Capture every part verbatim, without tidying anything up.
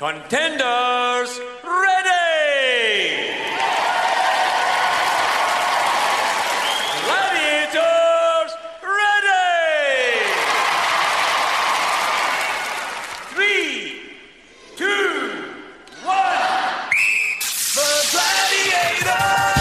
Contenders, ready! Gladiators, ready! Three, two, one, the Gladiators!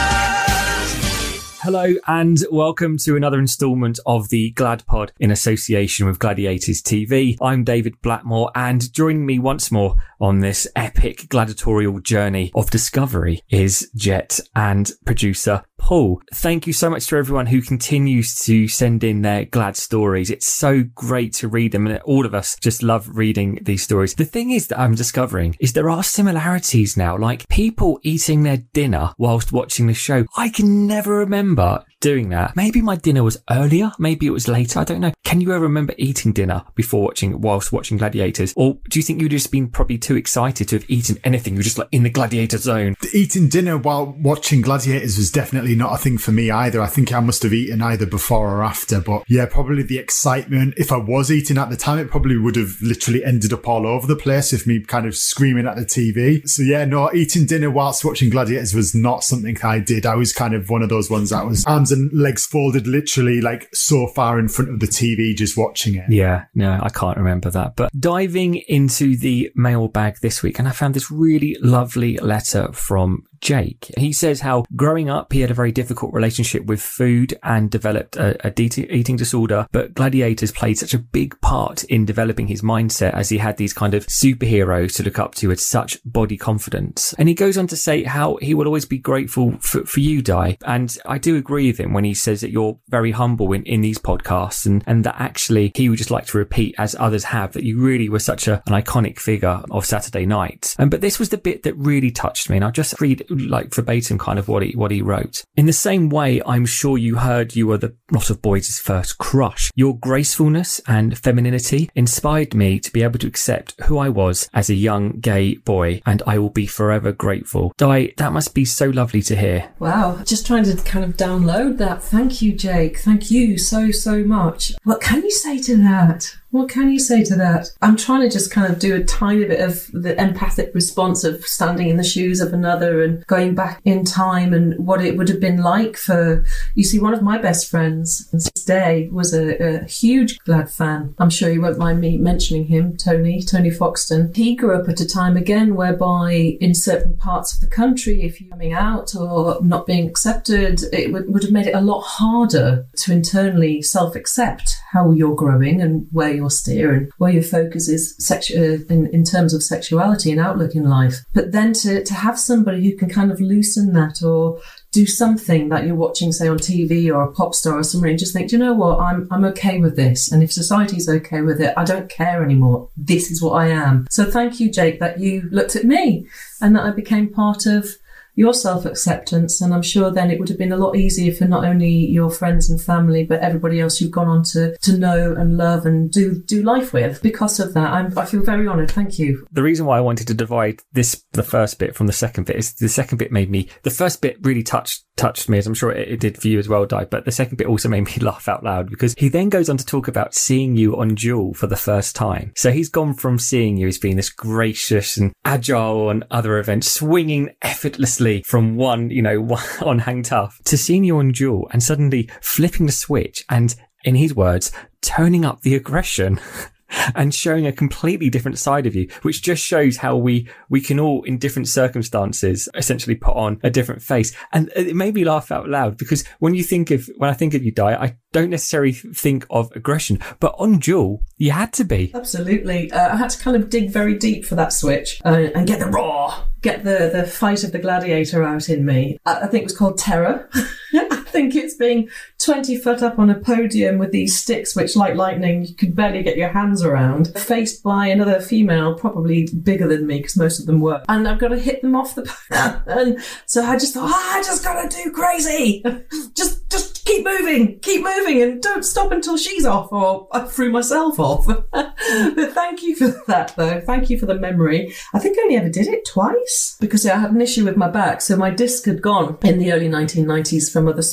Hello and welcome to another instalment of the Glad Pod in association with Gladiators T V. I'm David Blackmore, and joining me once more on this epic gladiatorial journey of discovery is Jet and producer Paul. Thank you so much to everyone who continues to send in their glad stories. It's so great to read them, and all of us just love reading these stories. The thing is that I'm discovering is there are similarities now, like people eating their dinner whilst watching the show. I can never remember doing that. Maybe my dinner was earlier, maybe it was later, I don't know. Can you ever remember eating dinner before watching, whilst watching Gladiators? Or do you think you'd just been probably too excited to have eaten anything? You're just like in the Gladiator zone. Eating dinner while watching Gladiators was definitely not a thing for me either. I think I must have eaten either before or after, but yeah, probably the excitement. If I was eating at the time, it probably would have literally ended up all over the place with me kind of screaming at the T V. So yeah, no, eating dinner whilst watching Gladiators was not something I did. I was kind of one of those ones that was arms and legs folded literally like so far in front of the T V just watching it. Yeah, no, I can't remember that. But diving into the mailbag this week, and I found this really lovely letter from Jake. He says how growing up, he had a very difficult relationship with food and developed a, a de- eating disorder, but Gladiators played such a big part in developing his mindset, as he had these kind of superheroes to look up to with such body confidence. And he goes on to say how he will always be grateful for, for you, Di. And I do agree with him when he says that you're very humble in, in these podcasts, and, and that actually he would just like to repeat, as others have, that you really were such a, an iconic figure of Saturday night. Um, but this was the bit that really touched me, and I'll just read like verbatim kind of what he what he wrote. In the same way, I'm sure you heard you were the lot of boys' first crush. Your gracefulness and femininity inspired me to be able to accept who I was as a young gay boy, and I will be forever grateful. Di, that must be so lovely to hear. Wow, just trying to kind of download that. Thank you, Jake. Thank you so, so much. What can you say to that? What can you say to that? I'm trying to just kind of do a tiny bit of the empathic response of standing in the shoes of another and going back in time and what it would have been like for, you see, one of my best friends, Day, was a, a huge Glad fan. I'm sure you won't mind me mentioning him, Tony, Tony Foxton. He grew up at a time again whereby in certain parts of the country, if you're coming out or not being accepted, it would, would have made it a lot harder to internally self-accept how you're growing and where you're steer and where your focus is sexu- in, in terms of sexuality and outlook in life. But then to, to have somebody who can kind of loosen that or do something that you're watching, say, on T V or a pop star or somebody, and just think, do you know what, I'm I'm okay with this. And if society's okay with it, I don't care anymore. This is what I am. So thank you, Jake, that you looked at me and that I became part of your self-acceptance, and I'm sure then it would have been a lot easier for not only your friends and family but everybody else you've gone on to to know and love and do do life with. Because of that, I'm, I feel very honoured. Thank you. The reason why I wanted to divide this, the first bit from the second bit, is the second bit made me, the first bit really touched touched me, as I'm sure it, it did for you as well, Di, but the second bit also made me laugh out loud, because he then goes on to talk about seeing you on Duel for the first time. So he's gone from seeing you as being this gracious and agile on other events, swinging effortlessly from one, you know, one on Hang Tough, to seeing you on Duel and suddenly flipping the switch and, in his words, turning up the aggression and showing a completely different side of you, which just shows how we we can all, in different circumstances, essentially put on a different face. And it made me laugh out loud, because when you think of, when I think of you, Di, I don't necessarily think of aggression, but on Duel, you had to be. Absolutely. Uh, I had to kind of dig very deep for that switch uh, and get the raw, get the, the fight of the gladiator out in me. I, I think it was called Terror. I think it's being twenty foot up on a podium with these sticks, which, like lightning, you could barely get your hands around, faced by another female, probably bigger than me, because most of them were. And I've got to hit them off the podium. And so I just thought, oh, I just got to do crazy. Just, just keep moving, keep moving, and don't stop until she's off, or I threw myself off. But thank you for that, though. Thank you for the memory. I think I only ever did it twice, because I had an issue with my back. So my disc had gone in the early nineteen nineties from other sports.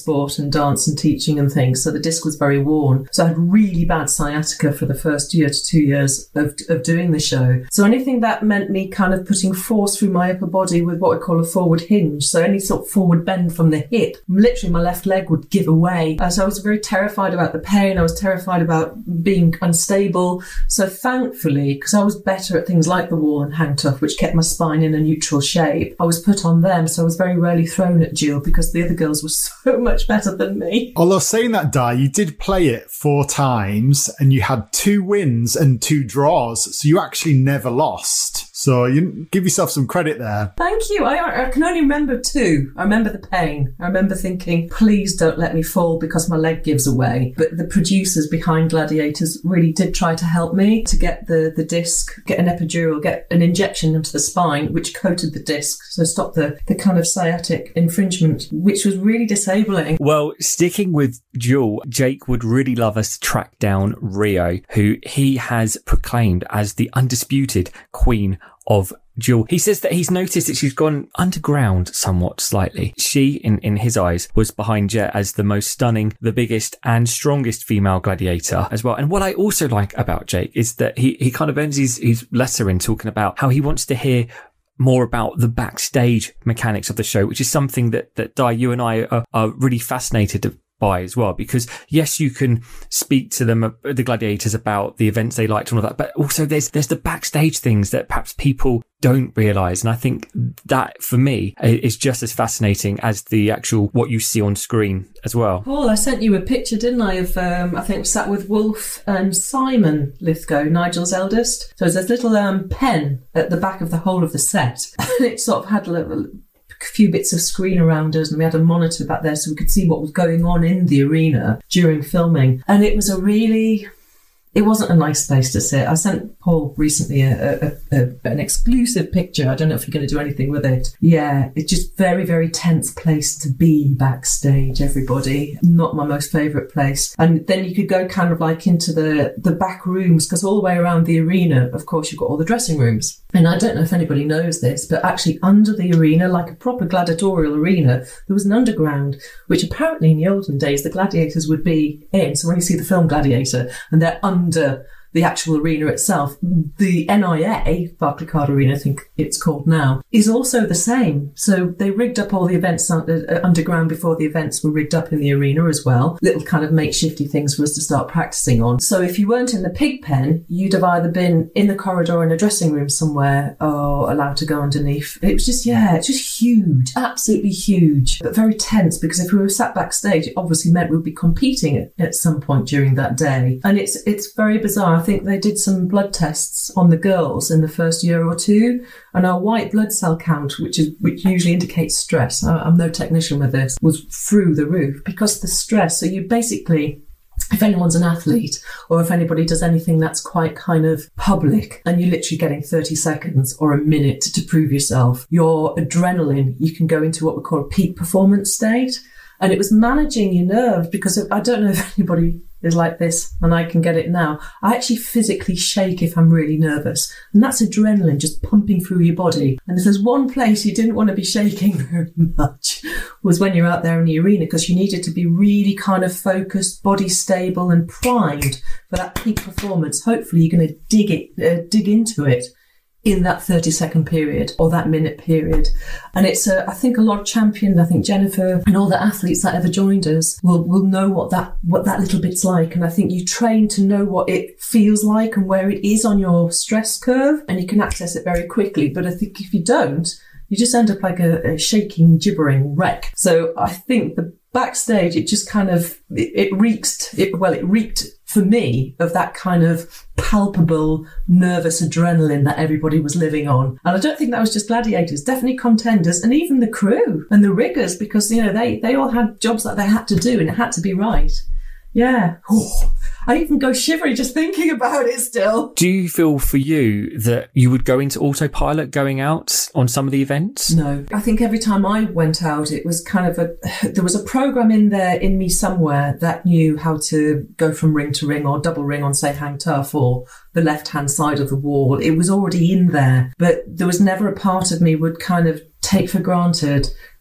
sport and dance and teaching and things, so the disc was very worn. So I had really bad sciatica for the first year to two years of, of doing the show. So anything that meant me kind of putting force through my upper body with what I call a forward hinge, so any sort of forward bend from the hip, literally my left leg would give away. Uh, so I was very terrified about the pain. I was terrified about being unstable. So thankfully, because I was better at things like the wall and hang tough, which kept my spine in a neutral shape, I was put on them. So I was very rarely thrown at Jill because the other girls were so much better than me. Although saying that, Di, you did play it four times and you had two wins and two draws. So you actually never lost. So you give yourself some credit there. Thank you. I, I can only remember two. I remember the pain. I remember thinking, please don't let me fall because my leg gives away. But the producers behind Gladiators really did try to help me to get the, the disc, get an epidural, get an injection into the spine, which coated the disc. So stop the, the kind of sciatic infringement, which was really disabling. Well, sticking with Jewel, Jake would really love us to track down Rio, who he has proclaimed as the undisputed queen of Jewel. He says that he's noticed that she's gone underground somewhat slightly. She, in, in his eyes, was behind Jet as the most stunning, the biggest and strongest female gladiator as well. And what I also like about Jake is that he, he kind of ends his, his letter in talking about how he wants to hear more about the backstage mechanics of the show, which is something that, that Di, you and I are, are really fascinated by as well, because yes, you can speak to them, the gladiators, about the events they liked and all that, but also there's there's the backstage things that perhaps people don't realise, and I think that for me is just as fascinating as the actual what you see on screen as well. Paul, I sent you a picture, didn't I, of um, I think sat with Wolf and Simon Lithgow, Nigel's eldest. So there's this little um, pen at the back of the whole of the set, and it sort of had a little few bits of screen around us, and we had a monitor back there so we could see what was going on in the arena during filming. And it was a really, it wasn't a nice place to sit. I sent Paul recently a, a, a, an exclusive picture. I don't know if you're going to do anything with it. Yeah, it's just very, very tense place to be backstage, everybody. Not my most favourite place. And then you could go kind of like into the, the back rooms, because all the way around the arena, of course, you've got all the dressing rooms. And I don't know if anybody knows this, but actually under the arena, like a proper gladiatorial arena, there was an underground, which apparently in the olden days, the gladiators would be in. So when you see the film Gladiator and they're under the actual arena itself, the N I A, Barclaycard Arena, I think it's called now, is also the same. So they rigged up all the events underground before the events were rigged up in the arena as well. Little kind of makeshifty things for us to start practicing on. So if you weren't in the pig pen, you'd have either been in the corridor in a dressing room somewhere or allowed to go underneath. It was just, yeah, it's just huge, absolutely huge, but very tense, because if we were sat backstage, it obviously meant we'd be competing at, at some point during that day. And it's it's very bizarre. I think they did some blood tests on the girls in the first year or two, and our white blood cell count, which is which usually indicates stress, I, I'm no technician with this, was through the roof because the stress. So you basically, if anyone's an athlete or if anybody does anything that's quite kind of public and you're literally getting thirty seconds or a minute to prove yourself, your adrenaline, you can go into what we call a peak performance state. And it was managing your nerves, because I don't know if anybody is like this, and I can get it now. I actually physically shake if I'm really nervous. And that's adrenaline just pumping through your body. And if there's one place you didn't want to be shaking very much, was when you're out there in the arena, because you needed to be really kind of focused, body stable and primed for that peak performance. Hopefully you're going to dig it, uh, dig into it in that thirty second period or that minute period. And it's a, I think a lot of champions, I think Jennifer and all the athletes that ever joined us will, will know what that, what that little bit's like. And I think you train to know what it feels like and where it is on your stress curve, and you can access it very quickly. But I think if you don't, you just end up like a, a shaking, gibbering wreck. So I think the backstage, it just kind of, it, it reeked, it, well, it reeked for me of that kind of palpable, nervous adrenaline that everybody was living on. And I don't think that was just gladiators, definitely contenders, and even the crew and the riggers, because, you know, they, they all had jobs that they had to do and it had to be right. Yeah. Oh, I even go shivery just thinking about it still. Do you feel for you that you would go into autopilot going out on some of the events? No. I think every time I went out, it was kind of a, there was a program in there in me somewhere that knew how to go from ring to ring or double ring on, say, hang tough or the left-hand side of the wall. It was already in there, but there was never a part of me would kind of take for granted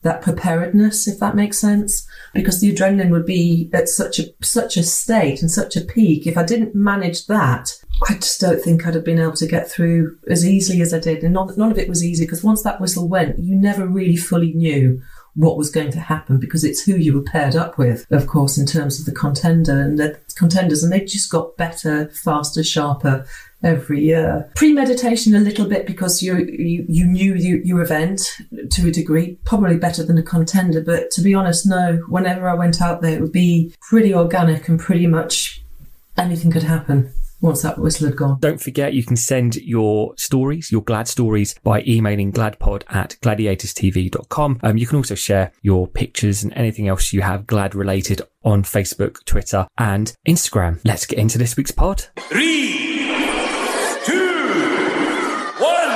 that preparedness, if that makes sense, because the adrenaline would be at such a such a state and such a peak. If I didn't manage that, I just don't think I'd have been able to get through as easily as I did. And none, none of it was easy, because once that whistle went, you never really fully knew what was going to happen, because it's who you were paired up with, of course, in terms of the contender and the contenders, and they just got better, faster, sharper every year. Premeditation a little bit, because you you, you knew you, your event to a degree, probably better than a contender, but to be honest, no, whenever I went out there, it would be pretty organic and pretty much anything could happen once that whistle had gone. Don't forget, you can send your stories, your glad stories, by emailing gladpod at gladiators t v dot com. Um, you can also share your pictures and anything else you have glad related on Facebook, Twitter and Instagram. Let's get into this week's pod. Three, two, one.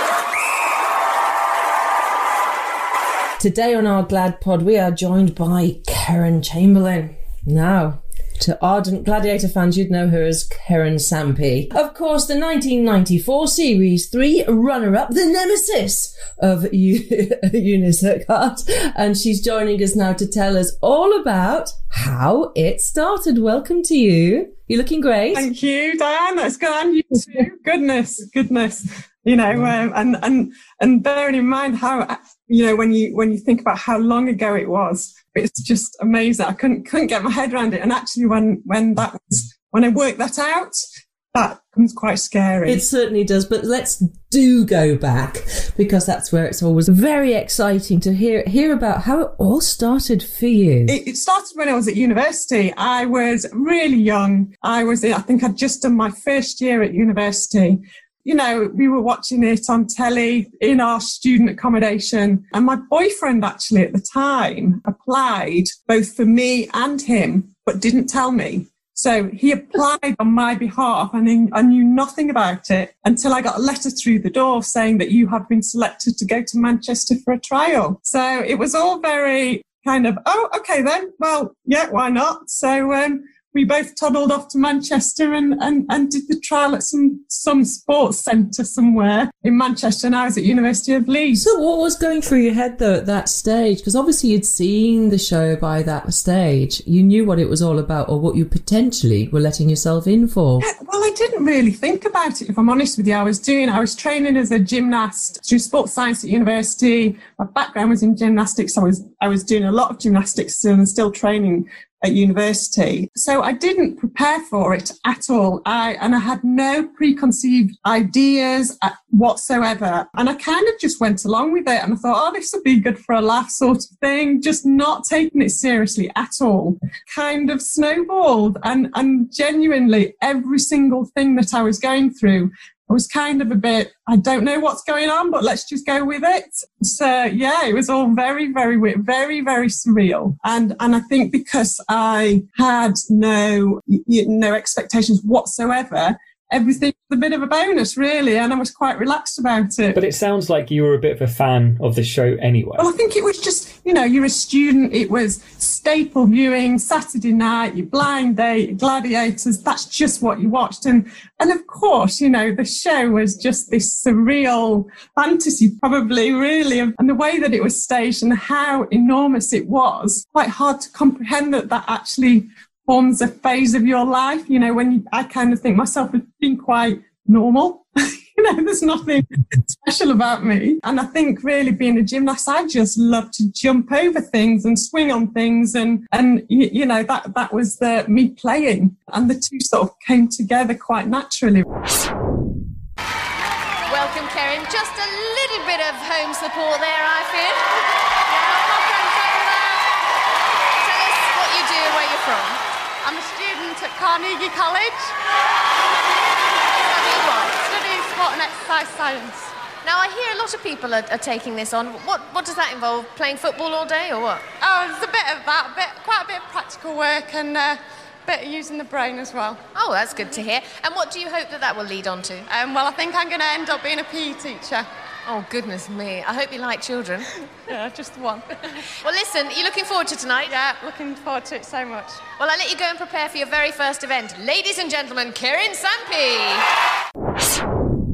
Today on our Glad Pod, we are joined by Karen Chamberlain. Now, to ardent Gladiator fans, you'd know her as Karen Sampi. Of course, the nineteen ninety-four Series three runner-up, the nemesis of U- Eunice Urquhart. And she's joining us now to tell us all about how it started. Welcome to you. You're looking great. Thank you, Diane. That's good. And you too. Goodness, goodness. You know, um, and, and, and bearing in mind how, you know, when you, when you think about how long ago it was, it's just amazing. I couldn't, couldn't get my head around it. And actually when, when that was, when I worked that out, that becomes quite scary. It certainly does. But let's do go back, because that's where it's always very exciting to hear, hear about how it all started for you. It, it started when I was at university. I was really young. I was, I think I'd just done my first year at university. You know, we were watching it on telly in our student accommodation. And my boyfriend actually at the time applied both for me and him, but didn't tell me. So he applied on my behalf, and I knew nothing about it until I got a letter through the door saying that you have been selected to go to Manchester for a trial. So it was all very kind of, oh, okay then. Well, yeah, why not? So, um, we both toddled off to Manchester and, and, and did the trial at some, some sports centre somewhere in Manchester, and I was at University of Leeds. So what was going through your head, though, at that stage? Because obviously you'd seen the show by that stage. You knew what it was all about, or what you potentially were letting yourself in for. Yeah, well, I didn't really think about it, if I'm honest with you. I was doing, I was training as a gymnast through sports science at university. My background was in gymnastics. I was, I was doing a lot of gymnastics and still training at university. So I didn't prepare for it at all. I, and I had no preconceived ideas whatsoever. And I kind of just went along with it. And I thought, oh, this will be good for a laugh sort of thing. Just not taking it seriously at all. Kind of snowballed. And, and genuinely every single thing that I was going through, I was kind of a bit, I don't know what's going on, but let's just go with it. So yeah, it was all very, very weird, very, very surreal. And, and I think because I had no, no expectations whatsoever, everything was a bit of a bonus, really, and I was quite relaxed about it. But it sounds like you were a bit of a fan of the show anyway. Well, I think it was just, you know, you're a student, it was staple viewing, Saturday night, your blind date, Gladiators, that's just what you watched. And, and of course, you know, the show was just this surreal fantasy, probably, really, and the way that it was staged and how enormous it was, quite hard to comprehend that that actually forms a phase of your life. You know, when you, I kind of think myself as being quite normal. You know, there's nothing special about me. And I think really being a gymnast, I just love to jump over things and swing on things. And, and you, you know, that, that was the me playing. And the two sort of came together quite naturally. Welcome, Karen. Just a little bit of home support there, I feel. Yeah, tell us what you do and where you're from. I'm a student at Carnegie College. Studying what? Studying sport and exercise science. Now, I hear a lot of people are, are taking this on. What what does that involve? Playing football all day or what? Oh, there's a bit of that, a bit, quite a bit of practical work and uh, a bit of using the brain as well. Oh, that's good to hear. And what do you hope that that will lead on to? Um, well, I think I'm going to end up being a P E teacher. Oh, goodness me. I hope you like children. Yeah, just one. Well, listen, you looking forward to tonight? Yeah, looking forward to it so much. Well, I'll let you go and prepare for your very first event. Ladies and gentlemen, Karen Sampi.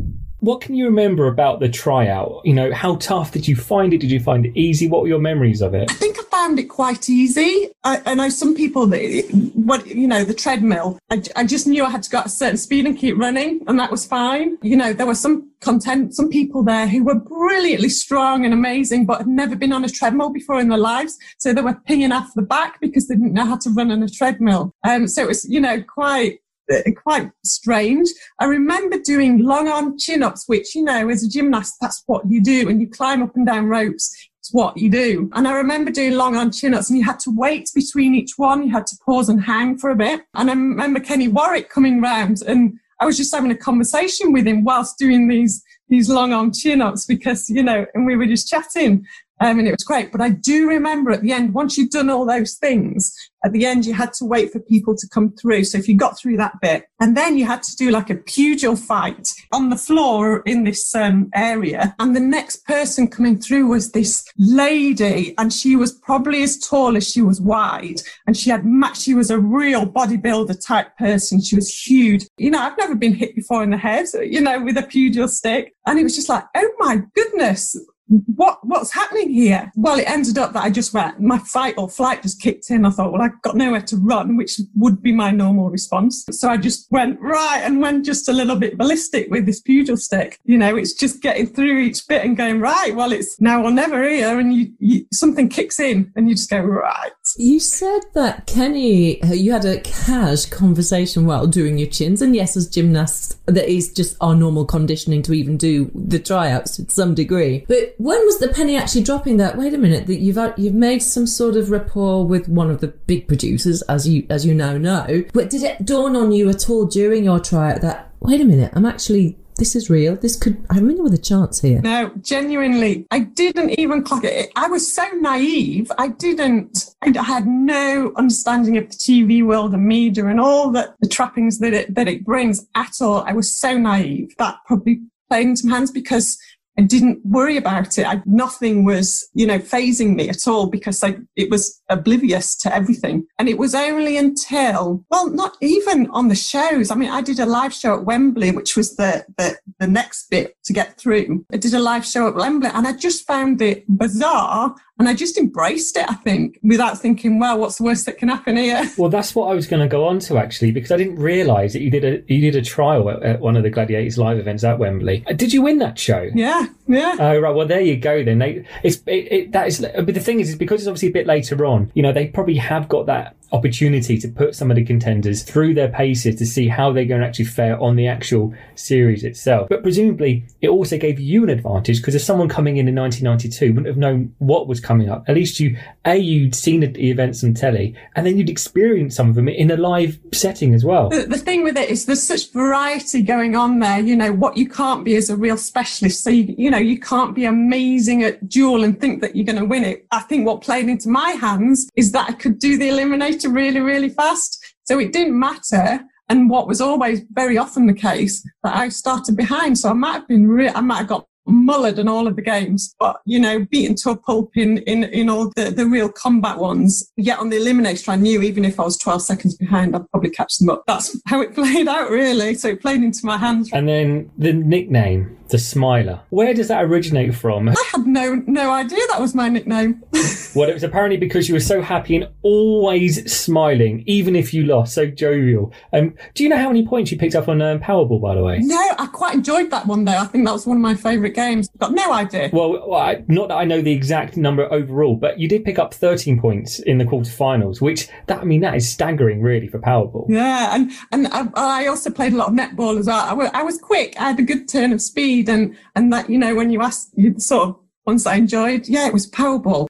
what can you remember about the tryout? You know, how tough did you find it? Did you find it easy? What were your memories of it? I think I found it quite easy. I, I know some people that, what you know, the treadmill, I, I just knew I had to go at a certain speed and keep running, and that was fine. You know, there were some content, some people there who were brilliantly strong and amazing, but had never been on a treadmill before in their lives. So they were pinging off the back because they didn't know how to run on a treadmill. Um, so it was, you know, quite... quite strange. I remember doing long arm chin-ups, which, you know, as a gymnast, that's what you do. And you climb up and down ropes. It's what you do. And I remember doing long arm chin-ups, and you had to wait between each one. You had to pause and hang for a bit. And I remember Kenny Warwick coming round, and I was just having a conversation with him whilst doing these, these long arm chin-ups because, you know, and we were just chatting. Um, and it was great. But I do remember at the end, once you'd done all those things, at the end, you had to wait for people to come through. So if you got through that bit, and then you had to do like a pugil fight on the floor in this um, area. And the next person coming through was this lady, and she was probably as tall as she was wide. And she had, she was a real bodybuilder type person. She was huge. You know, I've never been hit before in the head, you know, with a pugil stick. And it was just like, oh my goodness. What what's happening here? Well, it ended up that I just went, my fight or flight just kicked in. I thought, well, I've got nowhere to run, which would be my normal response. So I just went right and went just a little bit ballistic with this pugil stick. You know, it's just getting through each bit and going, right, well, it's now or never here. And you, you something kicks in and you just go, right. You said that, Kenny, you had a cash conversation while doing your chins. And yes, as gymnasts, that is just our normal conditioning to even do the tryouts to some degree. But when was the penny actually dropping that, wait a minute, that you've you've made some sort of rapport with one of the big producers, as you as you now know. But did it dawn on you at all during your tryout that, wait a minute, I'm actually... this is real. This could, I'm really with a chance here. No, genuinely, I didn't even clock it. I was so naive. I didn't, I had no understanding of the T V world and media and all the, the trappings that it, that it brings at all. I was so naive. That probably played into my hands because I didn't worry about it. I, nothing was, you know, phasing me at all because I, it was oblivious to everything. And it was only until, well, not even on the shows. I mean, I did a live show at Wembley, which was the, the, the next bit to get through. I did a live show at Wembley and I just found it bizarre. And I just embraced it, I think, without thinking, well, what's the worst that can happen here? Well, that's what I was going to go on to, actually, because I didn't realise that you did a you did a trial at, at one of the Gladiators live events at Wembley. Did you win that show? Yeah, yeah. Oh, right. Well, there you go then. They, it's, it, it, that is, but the thing is, is because it's obviously a bit later on, you know, they probably have got that opportunity to put some of the contenders through their paces to see how they're going to actually fare on the actual series itself. But presumably it also gave you an advantage because if someone coming in in nineteen ninety-two wouldn't have known what was coming up, at least you, A, you'd seen the events on telly and then you'd experienced some of them in a live setting as well. The, the thing with it is there's such variety going on there, you know, what you can't be as a real specialist. So, you, you know, you can't be amazing at duel and think that you're going to win it. I think what played into my hands is that I could do the eliminator really, really fast. So it didn't matter. And what was always very often the case, that I started behind. So I might have been, re- I might have got mullered in all of the games, but, you know, beaten to a pulp in, in, in all the, the real combat ones. Yet on the eliminator, I knew even if I was twelve seconds behind, I'd probably catch them up. That's how it played out, really. So it played into my hands. And then the nickname, the Smiler. Where does that originate from? I had no no idea that was my nickname. Well, it was apparently because you were so happy and always smiling, even if you lost, so jovial. Um, do you know how many points you picked up on um, Powerball, by the way? No, I quite enjoyed that one, though. I think that was one of my favourite games. Got no idea. Well, well I, not that I know the exact number overall, but you did pick up thirteen points in the quarterfinals, which, that I mean, that is staggering, really, for Powerball. Yeah, and, and I, I also played a lot of netball as well. I, w- I was quick. I had a good turn of speed. And, and that, you know, when you asked, you sort of, ones that I enjoyed, yeah, it was Powerball.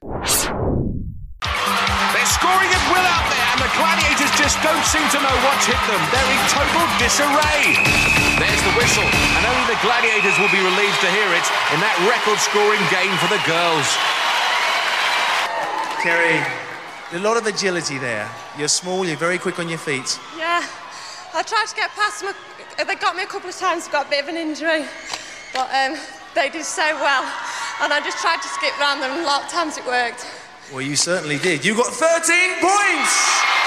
They're scoring at will out there, and the Gladiators just don't seem to know what's hit them. They're in total disarray. There's the whistle, and only the Gladiators will be relieved to hear it in that record-scoring game for the girls. Kerry, a lot of agility there. You're small, you're very quick on your feet. Yeah, I tried to get past them. They got me a couple of times, got a bit of an injury. But um, they did so well. And I just tried to skip round them, and a lot of times it worked. Well, you certainly did. You got thirteen points!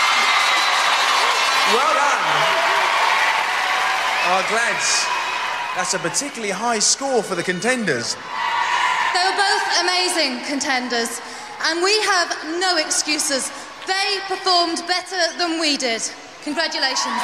Well done. Our Glads That's a particularly high score for the contenders. They were both amazing contenders, and we have no excuses. They performed better than we did. Congratulations.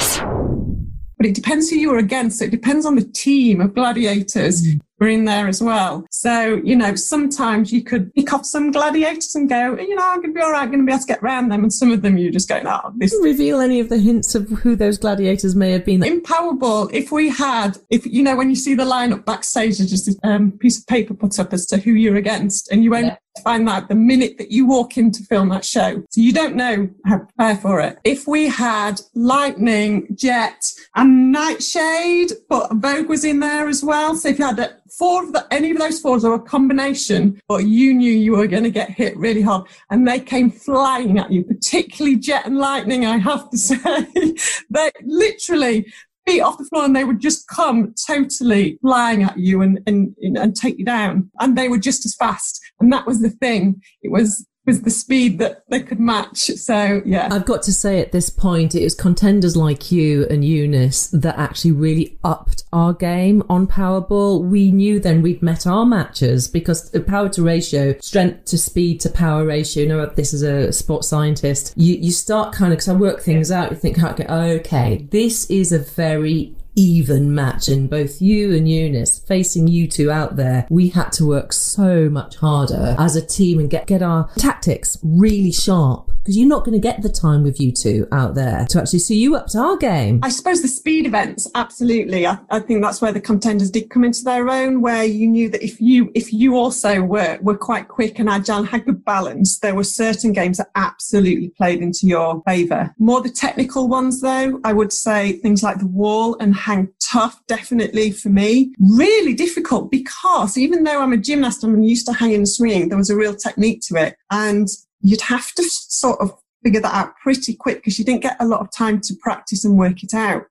But it depends who you're against. So it depends on the team of gladiators who are in there as well. So, you know, sometimes you could pick off some gladiators and go, you know, I'm going to be all right, I'm going to be able to get around them. And some of them you just go, oh, this. Reveal any of the hints of who those gladiators may have been. In Powerball, if we had, if you know, when you see the lineup backstage, there's just a um, piece of paper put up as to who you're against, and you won't yeah. find that the minute that you walk in to film that show. So you don't know how to prepare for it. If we had Lightning, Jet, and Nightshade, but Vogue was in there as well. So if you had a, four of the, any of those fours or a combination, but you knew you were going to get hit really hard, and they came flying at you, particularly Jet and Lightning, I have to say. They literally feet off the floor, and they would just come totally flying at you and, and, and take you down. And they were just as fast. And that was the thing. It was was the speed that they could match. So, yeah. I've got to say at this point, it was contenders like you and Eunice that actually really upped our game on Powerball. We knew then we'd met our matches, because the power to ratio, strength to speed to power ratio, you know, this is a sports scientist, you, you start kind of, because I work things out, you think, okay, okay, this is a very even match, and both you and Eunice, facing you two out there, we had to work so much harder as a team and get, get our tactics really sharp, because you're not going to get the time with you two out there to actually see you up to our game. I suppose the speed events, absolutely. I, I think that's where the contenders did come into their own, where you knew that if you if you also were, were quite quick and agile and had good balance, there were certain games that absolutely played into your favour. More the technical ones, though, I would say things like the wall and hang tough, definitely for me. Really difficult, because even though I'm a gymnast and I'm used to hanging and swinging, there was a real technique to it. And you'd have to sort of figure that out pretty quick, because you didn't get a lot of time to practice and work it out.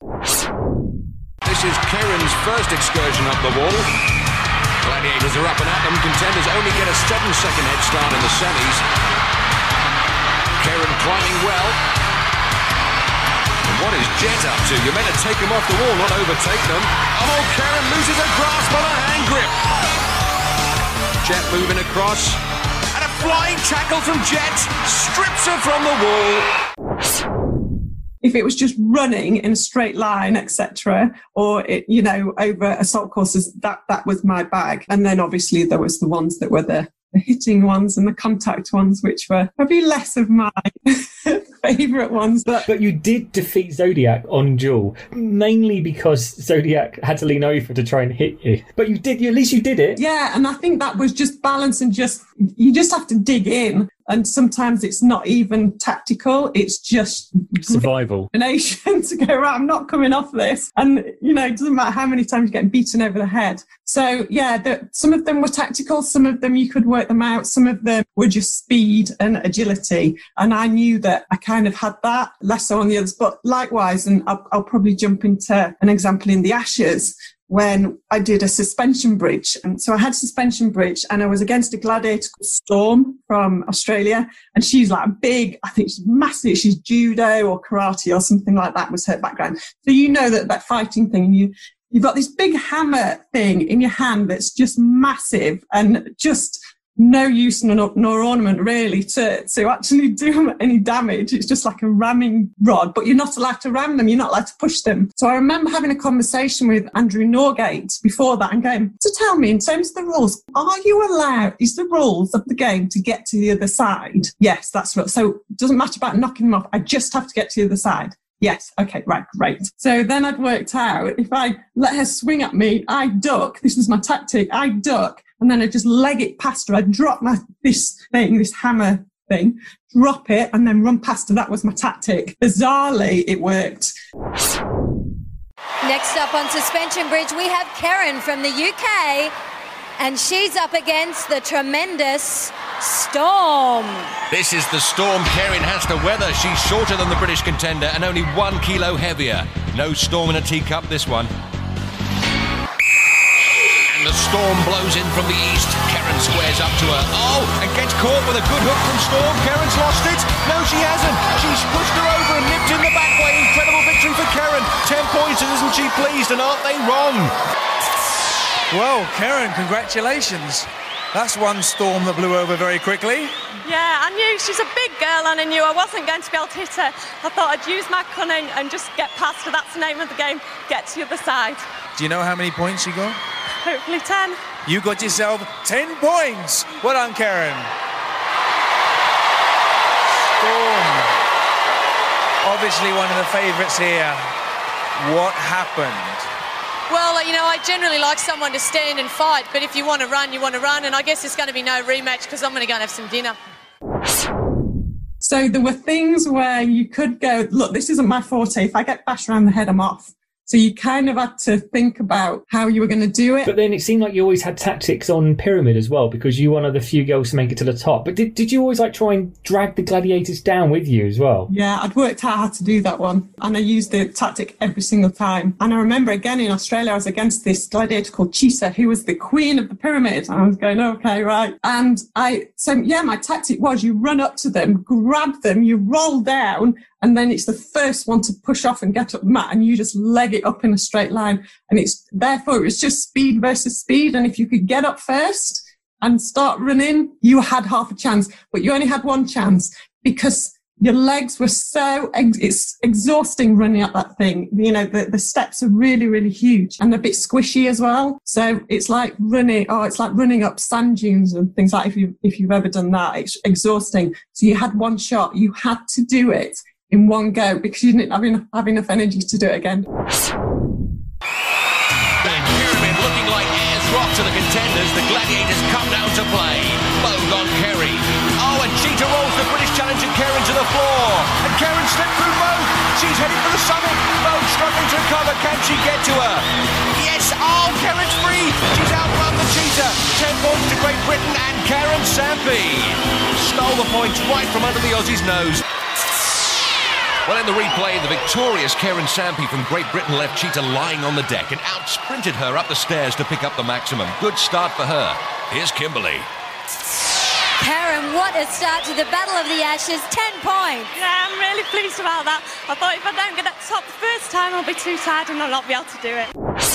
This is Kerin's first excursion up the wall. Gladiators are up and at them. Contenders only get a seven second head start in the semis. Kerin climbing well. And what is Jet up to? You're meant to take them off the wall, not overtake them. Oh, Kerin loses a grasp on a hand grip. Jet moving across. And a flying tackle from Jet strips her from the wall. If it was just running in a straight line, et cetera, or it, you know, over assault courses, that that was my bag. And then obviously there was the ones that were the, the hitting ones and the contact ones, which were probably less of my favourite ones. But but you did defeat Zodiac on duel, mainly because Zodiac had to lean over to try and hit you. But you did, you, at least you did it. Yeah, and I think that was just balance, and just you just have to dig in. And sometimes it's not even tactical, it's just survival. Nation to go, right, I'm not coming off this. And, you know, it doesn't matter how many times you're getting beaten over the head. So, yeah, the, some of them were tactical, some of them you could work them out, some of them were just speed and agility. And I knew that I kind of had that, less so on the others. But likewise, and I'll, I'll probably jump into an example in the Ashes, when I did a suspension bridge. And so I had suspension bridge, and I was against a gladiator called Storm from Australia. And she's like big, I think she's massive. She's judo or karate or something like that was her background. So you know that that fighting thing, you, you've got this big hammer thing in your hand that's just massive and just no use nor, nor ornament really to, to actually do any damage. It's just like a ramming rod, but you're not allowed to ram them. You're not allowed to push them. So I remember having a conversation with Andrew Norgate before that and going, so tell me, in terms of the rules, are you allowed, is the rules of the game to get to the other side? Yes, that's right. So it doesn't matter about knocking them off. I just have to get to the other side. Yes. Okay. Right. Great. So then I'd worked out, if I let her swing at me, I duck. This was my tactic. I duck. And then I just leg it past her. I drop my, this thing, this hammer thing, drop it, and then run past her. That was my tactic. Bizarrely, it worked. Next up on suspension bridge, we have Kerin from the U K, and she's up against the tremendous Storm. This is the Storm Kerin has to weather. She's shorter than the British contender and only one kilo heavier. No Storm in a teacup, this one. And The storm blows in from the east. Karen squares up to her. Oh, and gets caught with a good hook from Storm. Karen's lost it. No, she hasn't. She's pushed her over and nipped in the back way. Incredible victory for Karen. Ten points, and isn't she pleased? And aren't they wrong? Well, Karen, congratulations. That's one Storm that blew over very quickly. Yeah, I knew she's a big girl and I knew I wasn't going to be able to hit her. I thought I'd use my cunning and just get past her. That's the name of the game. Get to the other side. Do you know how many points you got? Hopefully ten. You got yourself ten points. Well done, Karen. Storm. Obviously one of the favourites here. What happened? Well, you know, I generally like someone to stand and fight, but if you want to run, you want to run, and I guess there's going to be no rematch because I'm going to go and have some dinner. So there were things where you could go, look, this isn't my forte. If I get bashed around the head, I'm off. So you kind of had to think about how you were going to do it. But then it seemed like you always had tactics on Pyramid as well, because you were one of the few girls to make it to the top. But did, did you always like try and drag the gladiators down with you as well? Yeah, I'd worked out how to do that one. And I used the tactic every single time. And I remember again in Australia, I was against this gladiator called Cheetah, who was the queen of the pyramid. And I was going, okay, right. And I, so yeah, my tactic was you run up to them, grab them, you roll down, and then it's the first one to push off and get up the mat, and you just leg it up in a straight line. And it's therefore it was just speed versus speed. And if you could get up first and start running, you had half a chance, but you only had one chance because your legs were so ex- it's exhausting running up that thing. You know, the, the steps are really, really huge and a bit squishy as well. So it's like running, oh, it's like running up sand dunes and things like if you if you've ever done that, it's exhausting. So you had one shot, you had to do it in one go because you didn't have enough, have enough energy to do it again. That pyramid looking like airs rock to the contenders. The gladiators come down to play. Bogue on Kerry. Oh, and Cheetah rolls the British challenger Karen to the floor. And Karen slipped through Bogue. She's heading for the summit. Bogue struggling to recover. Can she get to her? Yes. Oh, Karen's free. She's outrun the Cheetah. Ten points to Great Britain and Karen Sampi stole the points right from under the Aussie's nose. Well, in the replay, the victorious Karen Sampi from Great Britain left Cheetah lying on the deck and out-sprinted her up the stairs to pick up the maximum. Good start for her. Here's Kimberly. Karen, what a start to the Battle of the Ashes. Ten points. Yeah, I'm really pleased about that. I thought if I don't get at the top the first time, I'll be too tired and I'll not be able to do it.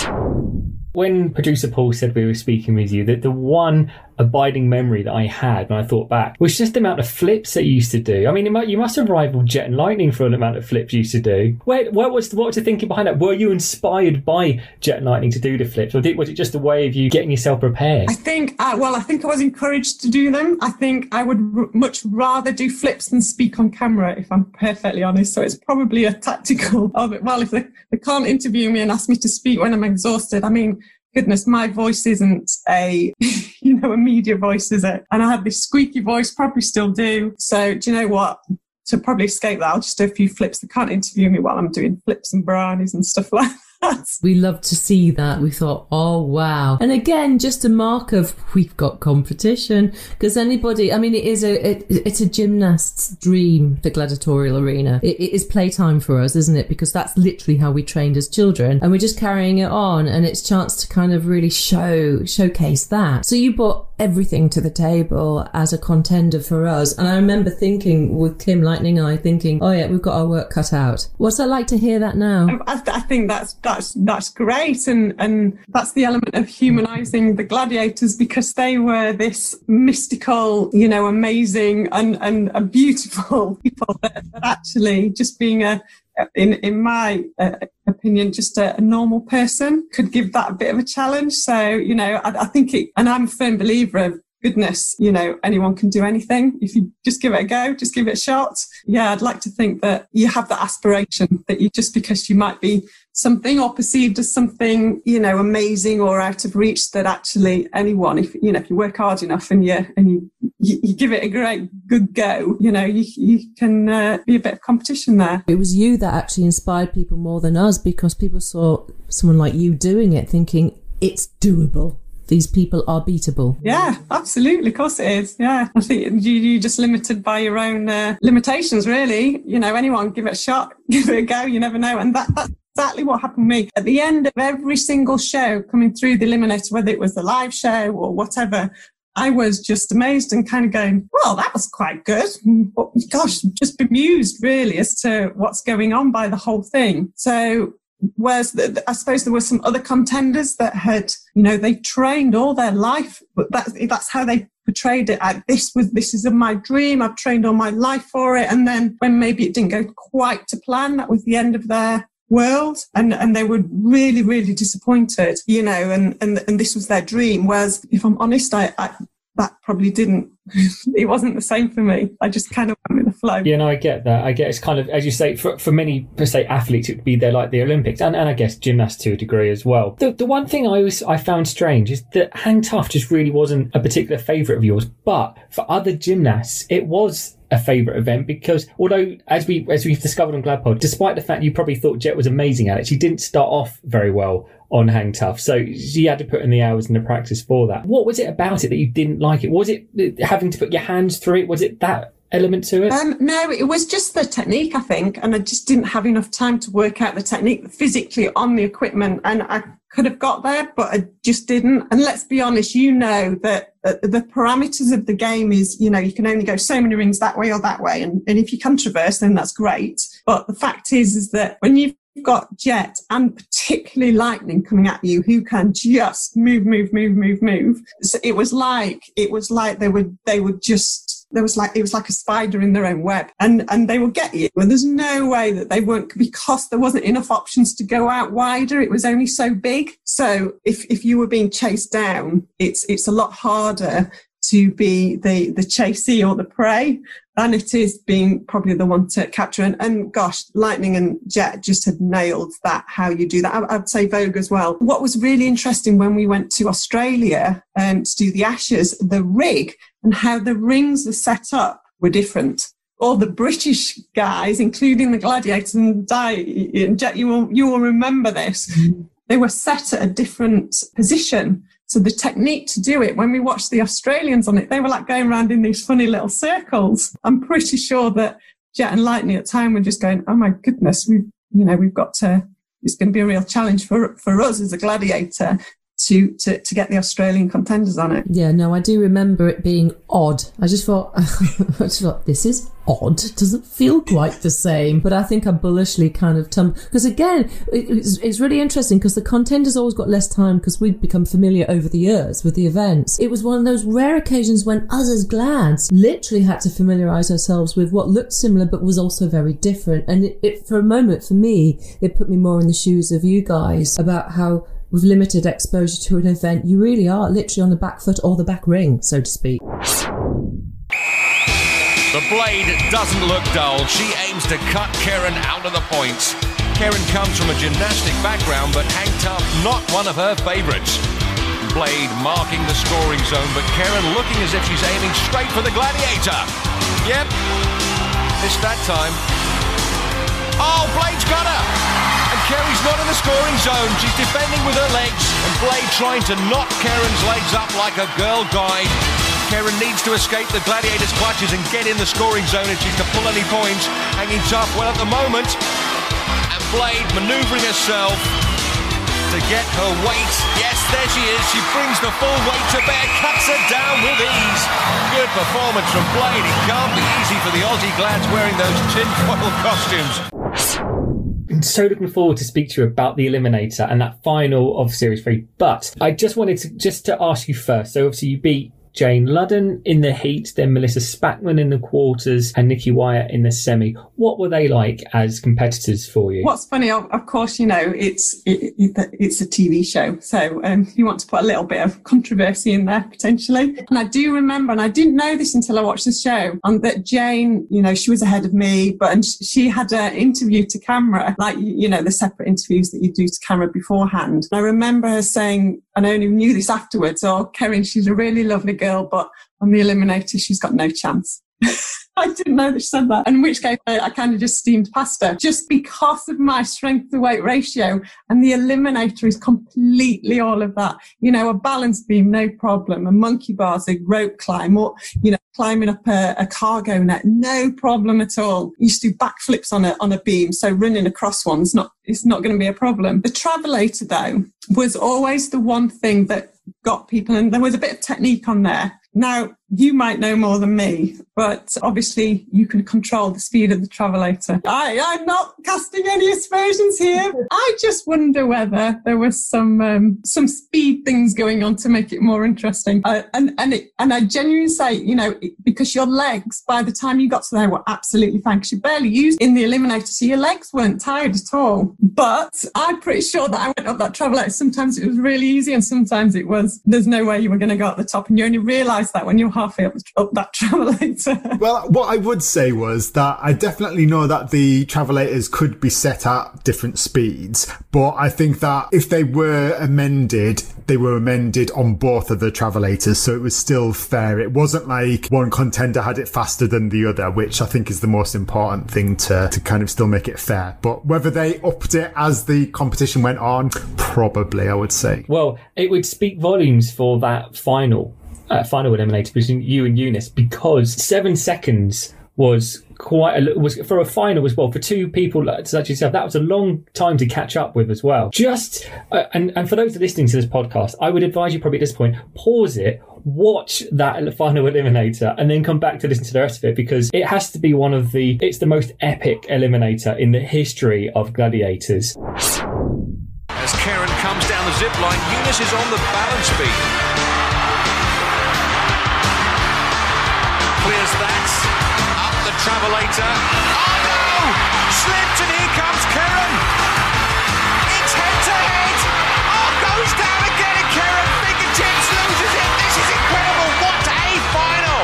When producer Paul said we were speaking with you, that the one abiding memory that I had when I thought back was just the amount of flips that you used to do. I mean, it might, you must have rivaled Jet and Lightning for the amount of flips you used to do. Where, what was what was the thinking behind that? Were you inspired by Jet and Lightning to do the flips, or did, was it just a way of you getting yourself prepared? I think, uh, well, I think I was encouraged to do them. I think I would r- much rather do flips than speak on camera, if I'm perfectly honest. So it's probably a tactical of it. Well, if they, they can't interview me and ask me to speak when I'm exhausted, I mean, goodness, my voice isn't a, you know, a media voice, is it? And I had this squeaky voice, probably still do. So do you know what? To probably escape that, I'll just do a few flips. They can't interview me while I'm doing flips and brownies and stuff like that. We love to see that. We thought, oh, wow. And again, just a mark of we've got competition, because anybody, I mean, it is a, it, it's a gymnast's dream, the gladiatorial arena. It, it is playtime for us, isn't it? Because that's literally how we trained as children, and we're just carrying it on, and it's a chance to kind of really show, showcase that. So you brought everything to the table as a contender for us. And I remember thinking with Kim Lightning Eye, thinking, oh yeah, we've got our work cut out. What's it like to hear that now? I, I think that's, that's, that's great. And, and that's the element of humanizing the gladiators, because they were this mystical, you know, amazing and, and, and beautiful people that, that actually just being a, in in my uh, opinion, just a, a normal person could give that a bit of a challenge. So, you know, I, I think it, and I'm a firm believer of, goodness, you know, anyone can do anything. If you just give it a go, just give it a shot. Yeah, I'd like to think that you have that aspiration, that you, just because you might be something or perceived as something, you know, amazing or out of reach, that actually anyone, if, you know, if you work hard enough and you, and you, you, you give it a great good go, you know, you, you can uh, be a bit of competition there. It was you that actually inspired people more than us, because people saw someone like you doing it thinking it's doable. These people are beatable. Yeah, absolutely. Of course it is. Yeah. I think you, you're just limited by your own uh, limitations, really. You know, anyone, give it a shot, give it a go. You never know. And that, that exactly what happened to me. At the end of every single show coming through the eliminator, whether it was the live show or whatever, I was just amazed and kind of going, well, that was quite good. But gosh, just bemused really as to what's going on by the whole thing. So whereas the, I suppose there were some other contenders that had, you know, they trained all their life, but that, that's how they portrayed it. I, this was, this is my dream. I've trained all my life for it. And then when maybe it didn't go quite to plan, that was the end of their world, and and they were really really disappointed, you know, and and and this was their dream. Whereas if I'm honest, I, I that probably didn't it wasn't the same for me. I just kind of went with the flow. Yeah, no, I get that. I get it's kind of, as you say, for for many per se athletes, it would be there like the Olympics, and, and I guess gymnasts to a degree as well. The the one thing I was I found strange is that Hang Tough just really wasn't a particular favourite of yours, but for other gymnasts, it was a favourite event, because although as we as we've discovered on GladPod, despite the fact you probably thought Jet was amazing at it, she didn't start off very well on Hang Tough, so she had to put in the hours and the practice for that. What was it about it that you didn't like it? Was it having to put your hands through it? Was it that element to it? Um, no, it was just the technique, I think, and I just didn't have enough time to work out the technique physically on the equipment, and I could have got there, but I just didn't. And let's be honest, you know that uh, the parameters of the game is, you know, you can only go so many rings that way or that way, and, and if you can traverse, then that's great. But the fact is, is that when you've got Jet and particularly Lightning coming at you, who can just move, move, move, move, move. So it was like, it was like they would, they would just, there was like, it was like a spider in their own web, and, and they will get you. And there's no way that they weren't, because there wasn't enough options to go out wider. It was only so big. So if, if you were being chased down, it's, it's a lot harder to be the, the chasee or the prey than it is being probably the one to capture. And, and gosh, Lightning and Jet just had nailed that, how you do that. I, I'd say Vogue as well. What was really interesting when we went to Australia um, to do the Ashes, the rig and how the rings were set up were different. All the British guys, including the Gladiators and Di, and Jet, you will, you will remember this. Mm-hmm. They were set at a different position. So the technique to do it, when we watched the Australians on it, they were like going around in these funny little circles. I'm pretty sure that Jet and Lightning at the time were just going, oh my goodness, we've, you know, we've got to, it's going to be a real challenge for, for us as a gladiator to, to, to get the Australian contenders on it. Yeah, no, I do remember it being odd. I just thought, I just thought, this is odd. It doesn't feel quite the same. But I think I bullishly kind of tum because again, it, it's, it's really interesting because the contenders always got less time because we'd become familiar over the years with the events. It was one of those rare occasions when us as Glads literally had to familiarise ourselves with what looked similar but was also very different. And it, it for a moment, for me, it put me more in the shoes of you guys about how with limited exposure to an event, you really are literally on the back foot or the back ring, so to speak. The blade doesn't look dull. She aims to cut Karen out of the points. Karen comes from a gymnastic background, but Hang Tough not one of her favourites. Blade marking the scoring zone, but Karen looking as if she's aiming straight for the Gladiator. Yep, missed that time. Oh, Blade's got her! And Kerry's not in the scoring zone. She's defending with her legs, and Blade trying to knock Karen's legs up like a girl guide. Karen needs to escape the Gladiator's clutches and get in the scoring zone if she's to pull any points. Hanging Tough well at the moment. And Blade manoeuvring herself to get her weight. Yes, there she is. She brings the full weight to bear, cuts her down with ease. Good performance from Blade. It can't be easy for the Aussie Glads wearing those tinfoil costumes. I'm so looking forward to speak to you about the Eliminator and that final of Series three. But I just wanted to just to ask you first. So obviously you beat Jane Ludden in the heat, then Melissa Spackman in the quarters and Nikki Wyatt in the semi. What were they like as competitors for you? What's funny, of, of course, you know, it's it, it, it's a T V show. So um, you want to put a little bit of controversy in there, potentially. And I do remember, and I didn't know this until I watched the show, um, that Jane, you know, she was ahead of me, but and she had an interview to camera, like, you know, the separate interviews that you do to camera beforehand. And I remember her saying, and I only knew this afterwards, oh, Karen, she's a really lovely girl, but on the Eliminator, she's got no chance. I didn't know that she said that. In which case, I, I kind of just steamed past her just because of my strength to weight ratio. And the Eliminator is completely all of that. You know, a balance beam, no problem. A monkey bars, a rope climb, or, you know, climbing up a, a cargo net, no problem at all. You used to do backflips on a on a beam, so running across one's not it's not going to be a problem. The Travelator, though, was always the one thing that got people, and there was a bit of technique on there. Now, you might know more than me, but obviously you can control the speed of the Travelator. I, I'm not casting any aspersions here. I just wonder whether there was some um, some speed things going on to make it more interesting. Uh, and and it, and I genuinely say, you know, it, because your legs, by the time you got to there, were absolutely fine, because you barely used in the Eliminator, so your legs weren't tired at all. But I'm pretty sure that I went up that Travelator. Sometimes it was really easy, and sometimes it was, there's no way you were going to go at the top, and you only realise that when you're halfway up, up that Travelator. Well, what I would say was that I definitely know that the Travelators could be set at different speeds, but I think that if they were amended, they were amended on both of the Travelators, so it was still fair. It wasn't like one contender had it faster than the other, which I think is the most important thing to, to kind of still make it fair. But whether they upped it as the competition went on, probably, I would say. Well, it would speak volumes for that final. Uh, final eliminator between you and Eunice, because seven seconds was quite a was for a final as well, for two people such as yourself. That was a long time to catch up with as well. Just uh, and and for those listening to this podcast, I would advise you probably at this point, pause it, watch that final eliminator, and then come back to listen to the rest of it, because it has to be one of the it's the most epic eliminator in the history of Gladiators. As Karen comes down the zip line, Eunice is on the balance beam. Clears that, up the Travelator. Oh no! Slipped, and here comes Karen. It's head to head. Oh, goes down again, and Karen fingertips loses it. This is incredible. What a final!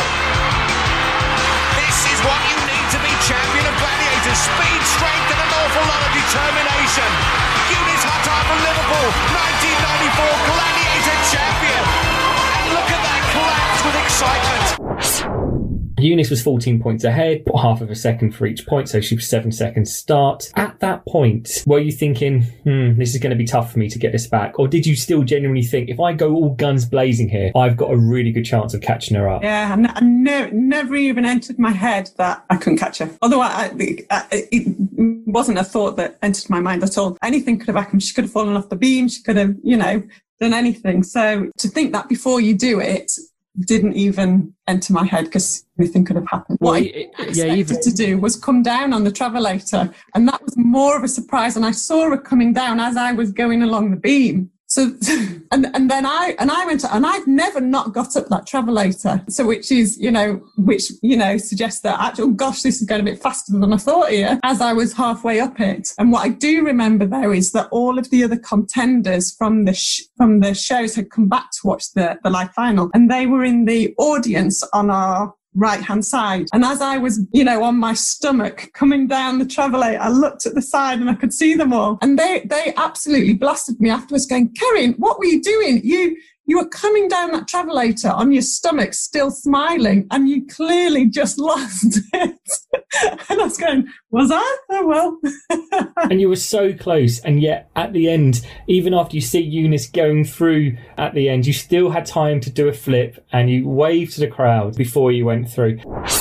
This is what you need to be champion of Gladiators. Speed, strength, and an awful lot of determination. Eunice Huttard from Liverpool, nineteen ninety-four Gladiator champion. And look at that collapse with excitement. Eunice was fourteen points ahead, half of a second for each point, so she was seven seconds start. At that point, were you thinking, hmm, this is going to be tough for me to get this back? Or did you still genuinely think, if I go all guns blazing here, I've got a really good chance of catching her up? Yeah, I, I ne- never even entered my head that I couldn't catch her. Although I, I, it wasn't a thought that entered my mind at all. Anything could have happened. She could have fallen off the beam. She could have, you know, done anything. So to think that before you do it didn't even enter my head, because anything could have happened. Well, what it, I yeah, expected even to do was come down on the Travelator, and that was more of a surprise. And I saw her coming down as I was going along the beam. So, and and then I and I went, and I've never not got up that Travelator. So, which is, you know, which you know suggests that actually, oh gosh, this is going a bit faster than I thought here. As I was halfway up it, and what I do remember though is that all of the other contenders from the sh- from the shows had come back to watch the the live final, and they were in the audience on our right hand side. And as I was, you know, on my stomach coming down the Travelator, I looked at the side and I could see them all. And they they absolutely blasted me afterwards, going, Karen, what were you doing? You you were coming down that Travelator on your stomach, still smiling, and you clearly just lost it. And I was going, was I? Oh, well. And you were so close, and yet at the end, even after you see Eunice going through at the end, you still had time to do a flip, and you waved to the crowd before you went through.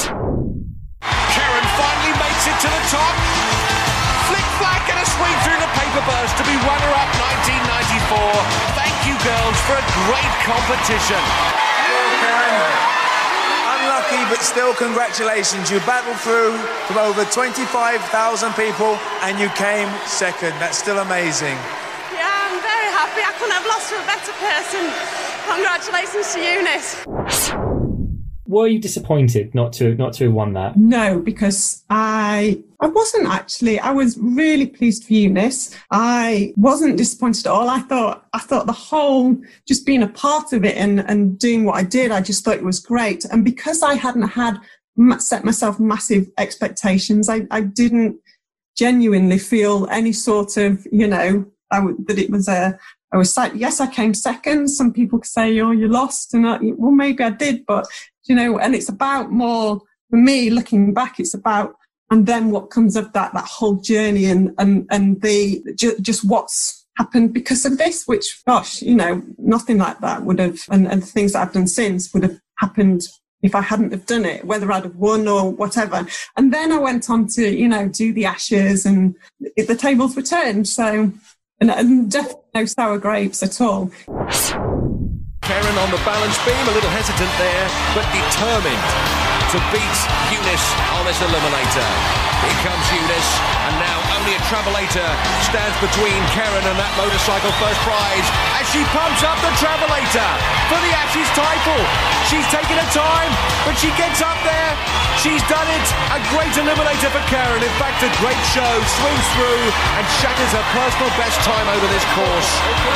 Karen finally makes it to the top. Flick flack and a swing through the paper burst to be runner-up nineteen ninety-four. Thank you, girls, for a great competition. Well, Karen, unlucky, but still congratulations. You battled through from over twenty-five thousand people and you came second. That's still amazing. Yeah, I'm very happy. I couldn't have lost to a better person. Congratulations to Eunice. Were you disappointed not to not to have won that? No, because I I wasn't actually. I was really pleased for Eunice. I wasn't disappointed at all. I thought I thought the whole just being a part of it and, and doing what I did, I just thought it was great. And because I hadn't had set myself massive expectations, I, I didn't genuinely feel any sort of, you know, I w- that it was a. I was like, yes, I came second. Some people could say, oh, you lost. And I, well, maybe I did, but, you know, and it's about more for me, looking back, it's about, and then what comes of that, that whole journey and, and, and the, ju- just what's happened because of this, which, gosh, you know, nothing like that would have, and, and the things that I've done since would have happened if I hadn't have done it, whether I'd have won or whatever. And then I went on to, you know, do the Ashes and it, the tables were turned. So, and, and definitely no sour grapes at all. Karen on the balance beam, a little hesitant there, but determined to beat Eunice on this eliminator. Here comes Eunice, and now only a travelator stands between Karen and that motorcycle first prize as she pumps up the travelator for the Ashes title. She's taking her time, but she gets up there. She's done it. A great eliminator for Karen. In fact, a great show. Swings through and shatters her personal best time over this course.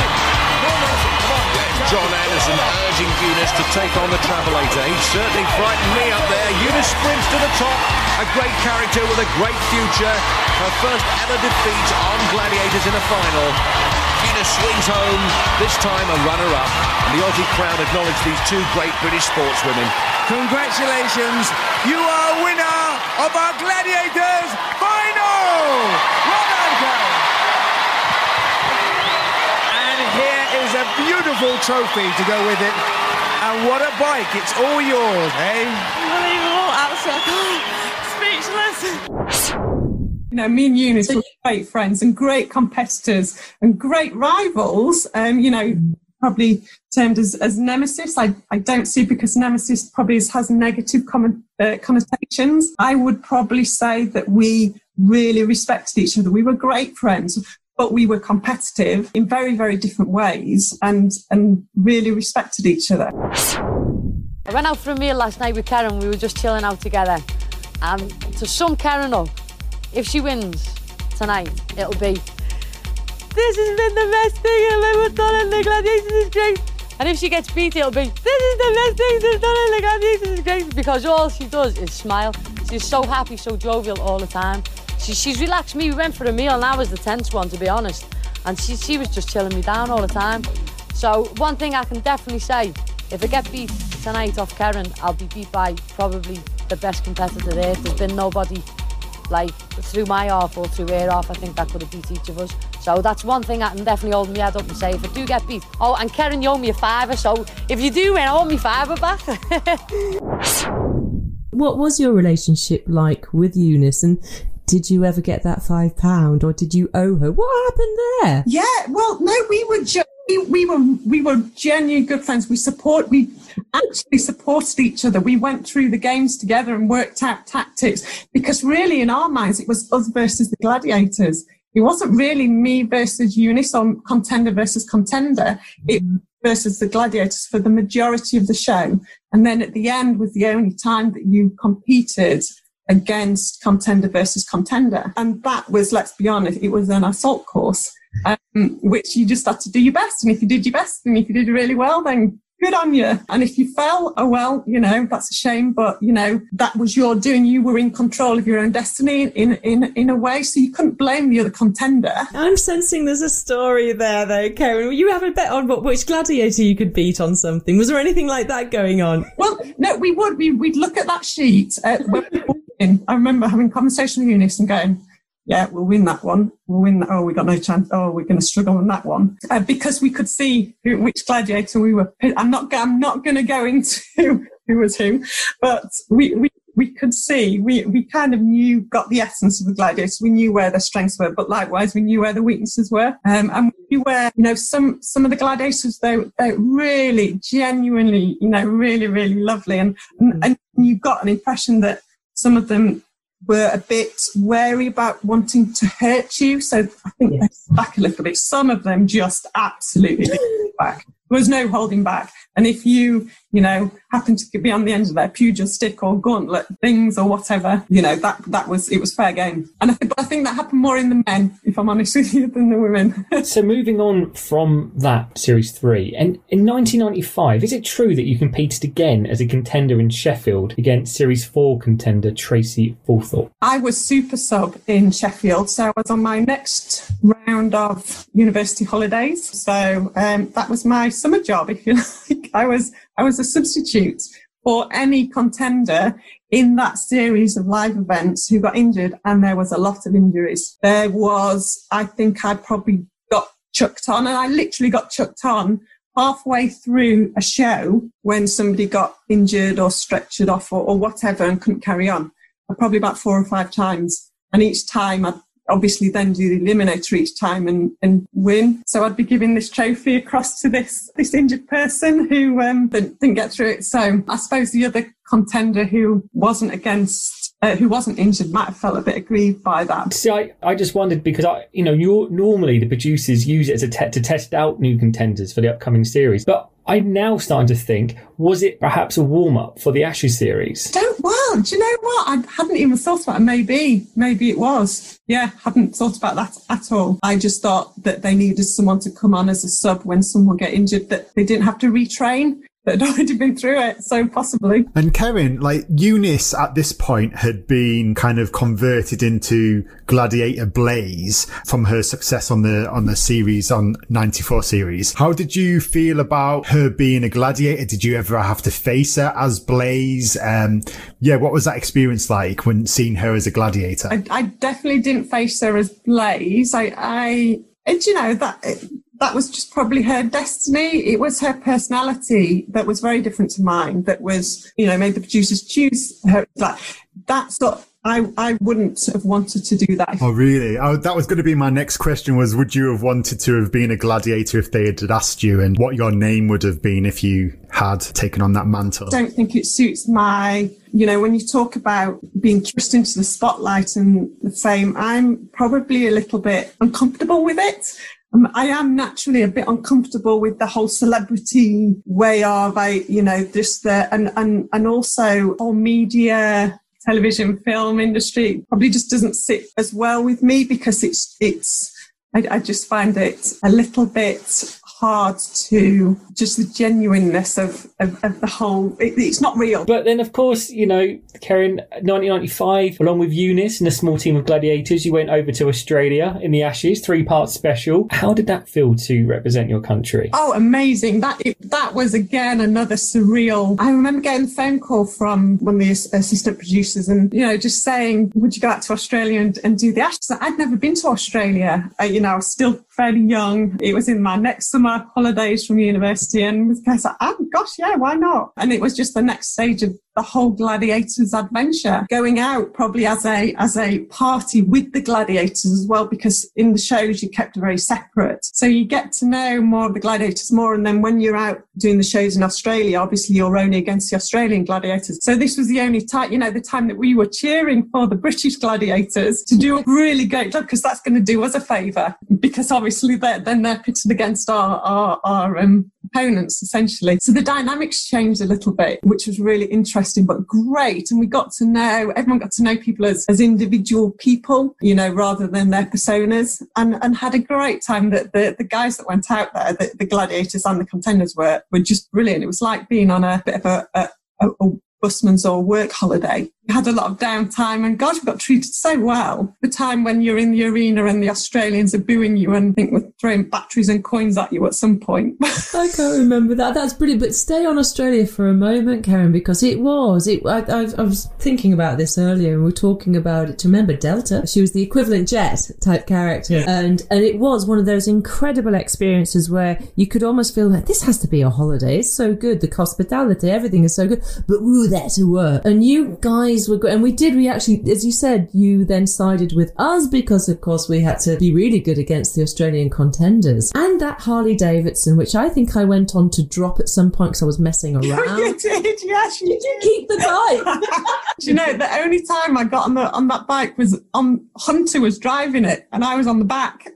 John Anderson urging Eunice to take on the travelator. He certainly frightened me up there. Eunice sprints to the top. A great character with a great future. Her first ever defeat on Gladiators in a final. Eunice swings home, this time a runner-up. And the Aussie crowd acknowledge these two great British sportswomen. Congratulations, you are a winner of our Gladiators final! Well done, Karen. And here is a beautiful trophy to go with it. And what a bike, it's all yours, eh? Unbelievable, absolutely speechless. You know, me and Eunice were great friends and great competitors and great rivals. Um, you know, probably termed as, as nemesis. I, I don't see because nemesis probably has negative comment, uh, connotations. I would probably say that we really respected each other. We were great friends, but we were competitive in very, very different ways and, and really respected each other. I went out for a meal last night with Karen. We were just chilling out together. And to sum Karen up, if she wins tonight, it'll be, this has been the best thing I've ever done in the Gladiators is great. And if she gets beat, it'll be, this is the best thing I've done in the Gladiators is great. Because all she does is smile. She's so happy, so jovial all the time. She, she's relaxed me. We went for a meal and I was the tense one, to be honest. And she, she was just chilling me down all the time. So one thing I can definitely say, if I get beat tonight off Karen, I'll be beat by probably the best competitor there. There's been nobody like through my half or through her half, I think that could have beat each of us. So that's one thing I can definitely hold my head up and say if I do get beat. Oh, and Karen, you owe me a fiver, so if you do win, I owe me fiver back. What was your relationship like with Eunice, and did you ever get that five pound, or did you owe her? What happened there? Yeah, well, no, we were ju- we, we were we were genuine good friends. We support we actually supported each other. We went through the games together and worked out tactics because really, in our minds, it was us versus the Gladiators. It wasn't really me versus Eunice or contender versus contender. It versus the Gladiators for the majority of the show, and then at the end was the only time that you competed against contender versus contender. And that was, let's be honest, it was an assault course, um, which you just had to do your best. And if you did your best and if you did really well, then good on you. And if you fell, oh well, you know, that's a shame, but you know, that was your doing. You were in control of your own destiny in, in, in a way, so you couldn't blame the other contender. I'm sensing there's a story there though, Karen. Will you have a bet on what, which gladiator you could beat on something? Was there anything like that going on? Well, no, we would. We, we'd look at that sheet. Uh, when we were in. I remember having a conversation with Eunice and going, yeah, we'll win that one. We'll win that. Oh, we got no chance. Oh, we're going to struggle on that one. Uh, because we could see who, which gladiator we were. I'm not, I'm not going to go into who was who, but we, we, we could see, we, we kind of knew, got the essence of the gladiators. We knew where their strengths were, but likewise, we knew where the weaknesses were. Um, and we knew where, you know, some, some of the gladiators, they, they really, genuinely, you know, really, really lovely. And, and, and you got an impression that some of them were a bit wary about wanting to hurt you. So I think yes. They're back a little bit. Some of them just absolutely back. There was no holding back. And if you, you know, happen to be on the end of their pugil stick or gauntlet things or whatever, you know, that that was, it was fair game. And I think, but I think that happened more in the men, if I'm honest with you, than the women. So moving on from that Series three, and in nineteen ninety-five, is it true that you competed again as a contender in Sheffield against Series four contender Tracy Fulthorpe? I was super sub in Sheffield, so I was on my next round of university holidays. So um, that was my summer job, if you like. I was I was a substitute for any contender in that series of live events who got injured, and there was a lot of injuries. There was, I think I probably got chucked on, and I literally got chucked on halfway through a show when somebody got injured or stretchered off or, or whatever and couldn't carry on. Probably about four or five times. And each time I'd obviously then do the eliminator each time and, and win. So I'd be giving this trophy across to this this injured person who um, didn't, didn't get through it. So I suppose the other contender who wasn't against, uh, who wasn't injured might have felt a bit aggrieved by that. See, I, I just wondered because, I, you know, you're, normally the producers use it as a te- to test out new contenders for the upcoming series. But I'm now starting to think, was it perhaps a warm-up for the Ashes series? Don't, well, do you know what? I hadn't even thought about it. Maybe, maybe it was. Yeah, hadn't thought about that at all. I just thought that they needed someone to come on as a sub when someone get injured, that they didn't have to retrain. That had already been through it, so possibly. And Karen, like Eunice at this point had been kind of converted into Gladiator Blaze from her success on the on the series, on ninety-four series. How did you feel about her being a gladiator? Did you ever have to face her as Blaze? Um, yeah, what was that experience like when seeing her as a gladiator? I, I definitely didn't face her as Blaze. I, I, and you know that. It, That was just probably her destiny. It was her personality that was very different to mine. That was, you know, made the producers choose her. Like that's not. I I wouldn't have wanted to do that. Oh, really? Oh, that was going to be my next question. Was would you have wanted to have been a gladiator if they had asked you, and what your name would have been if you had taken on that mantle? I don't think it suits my. You know, when you talk about being thrust into the spotlight and the fame, I'm probably a little bit uncomfortable with it. I am naturally a bit uncomfortable with the whole celebrity way of, I, you know, just the, and, and, and also all media, television, film industry probably just doesn't sit as well with me because it's, it's, I, I just find it a little bit hard to just the genuineness of, of, of the whole, it, it's not real. But then, of course, you know, Karen, nineteen ninety-five, along with Eunice and a small team of gladiators, you went over to Australia in the Ashes, three-part special. How did that feel to represent your country? Oh, amazing. That it, that was, again, another surreal. I remember getting a phone call from one of the assistant producers and, you know, just saying, would you go out to Australia and, and do the Ashes? I'd never been to Australia. I, you know, I was still fairly young. It was in my next summer holidays from university, and was kind of like, oh gosh, yeah, why not? And it was just the next stage of the whole gladiators adventure, going out probably as a as a party with the gladiators as well, because in the shows you kept very separate, so you get to know more of the gladiators more. And then when you're out doing the shows in Australia, obviously you're only against the Australian gladiators. So this was the only time, you know, the time that we were cheering for the British gladiators to do a really great job, because that's going to do us a favour, because obviously they're, then they're pitted against our our, our um, opponents essentially. So the dynamics changed a little bit, which was really interesting but great. And we got to know, everyone got to know people as, as individual people, you know, rather than their personas, and, and had a great time. That the, the guys that went out there, the, the gladiators and the contenders were, were just brilliant. It was like being on a bit of a, a, a, a busman's or work holiday. We had a lot of downtime, and gosh, we got treated so well. The time when you're in the arena and the Australians are booing you and I think we're throwing batteries and coins at you at some point. I can't remember that. That's brilliant. But stay on Australia for a moment, Karen, because it was. It. I, I, I was thinking about this earlier, and we were talking about it. To remember Delta, she was the equivalent Jet type character, yeah. and and it was one of those incredible experiences where you could almost feel like this has to be a holiday. It's so good, the hospitality, everything is so good. But we were there to work, and you guys were good, and we did. We actually, as you said, you then sided with us because, of course, we had to be really good against the Australian contenders. And that Harley Davidson, which I think I went on to drop at some point because I was messing around. You did, yes, you did. You keep the bike. Do you know, the only time I got on the on that bike was on Hunter was driving it, and I was on the back.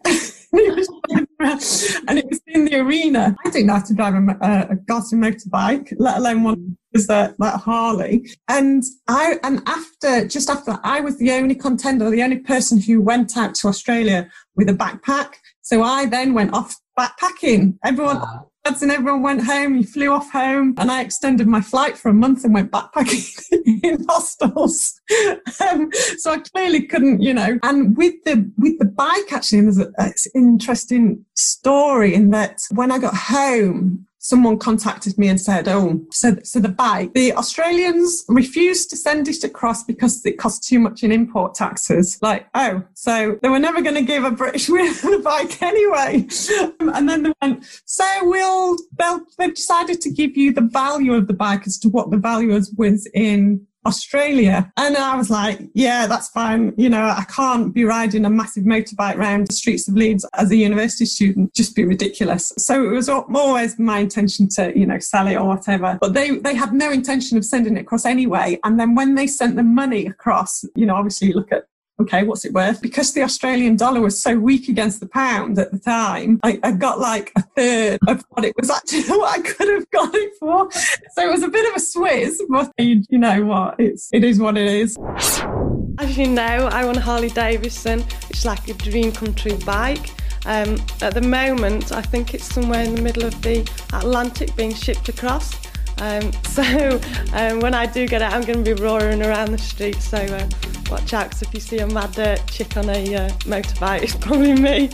And it was in the arena. I didn't know how to drive a, a, a Garson motorbike, let alone one was that, that Harley. And I and after just after that, I was the only contender, the only person who went out to Australia with a backpack. So I then went off backpacking. Everyone. Wow. And everyone went home. You flew off home, and I extended my flight for a month and went backpacking in hostels. Um, so I clearly couldn't, you know. And with the with the bike, actually, there's a, it's an interesting story in that when I got home, someone contacted me and said, oh, so, so the bike, the Australians refused to send it across because it cost too much in import taxes. Like, oh, so they were never going to give a British winner the bike anyway. And then they went, so we'll, they'll, they've decided to give you the value of the bike as to what the value was, was in Australia. And I was like, yeah, that's fine. You know, I can't be riding a massive motorbike around the streets of Leeds as a university student. Just be ridiculous. So it was always my intention to, you know, sell it or whatever. But they, they had no intention of sending it across anyway. And then when they sent the money across, you know, obviously you look at, okay, what's it worth? Because the Australian dollar was so weak against the pound at the time, I, I got like a third of what it was actually, what I could have got it for. So it was a bit of a swizz, but you, you know what, it's, it is what it is. As you know, I won a Harley Davidson, which is like a dream come true bike. Um, at the moment, I think it's somewhere in the middle of the Atlantic being shipped across. Um, so um, when I do get out, I'm going to be roaring around the street. So uh, watch out, 'cause if you see a mad uh, chick on a uh, motorbike, it's probably me.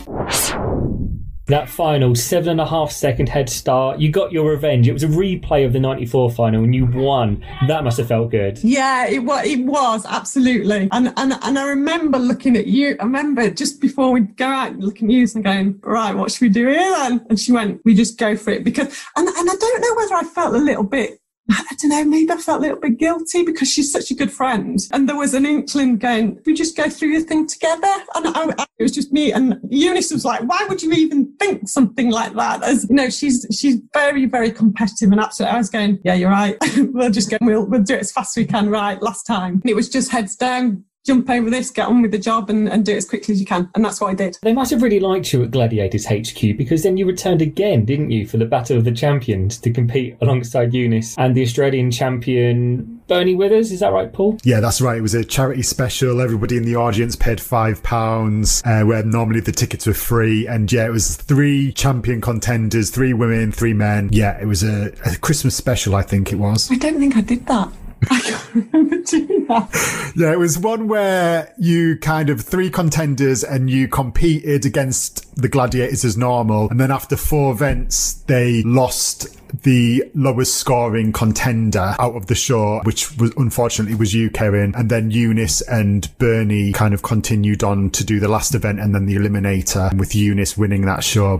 That final seven and a half second head start, you got your revenge. It was a replay of the ninety-four final and you won. That must have felt good. Yeah, it was, it was absolutely. And, and and I remember looking at you. I remember just before we go out, looking at you and going, right, what should we do here then? And she went, we just go for it. Because, and, and I don't know whether I felt a little bit, I don't know, maybe I felt a little bit guilty because she's such a good friend. And there was an inkling going, we just go through the thing together. And I, I, it was just me. And Eunice was like, why would you even think something like that? As you know, she's she's very, very competitive and absolutely. I was going, yeah, you're right. we'll just go, we'll, we'll do it as fast as we can, right, last time. And it was just heads down. Jump over this, get on with the job and, and do it as quickly as you can. And that's what I did. They must have really liked you at Gladiators H Q because then you returned again, didn't you, for the Battle of the Champions to compete alongside Eunice and the Australian champion Bernie Withers. Is that right, Paul? Yeah, that's right. It was a charity special. Everybody in the audience paid five pounds, uh, where normally the tickets were free. And yeah, it was three champion contenders, three women, three men. Yeah, it was a, a Christmas special, I think it was. I don't think I did that. I can't remember doing that. Yeah, it was one where you kind of three contenders and you competed against the gladiators as normal. And then after four events, they lost the lowest scoring contender out of the show, which was unfortunately was you, Karen. And then Eunice and Bernie kind of continued on to do the last event and then the eliminator, with Eunice winning that show.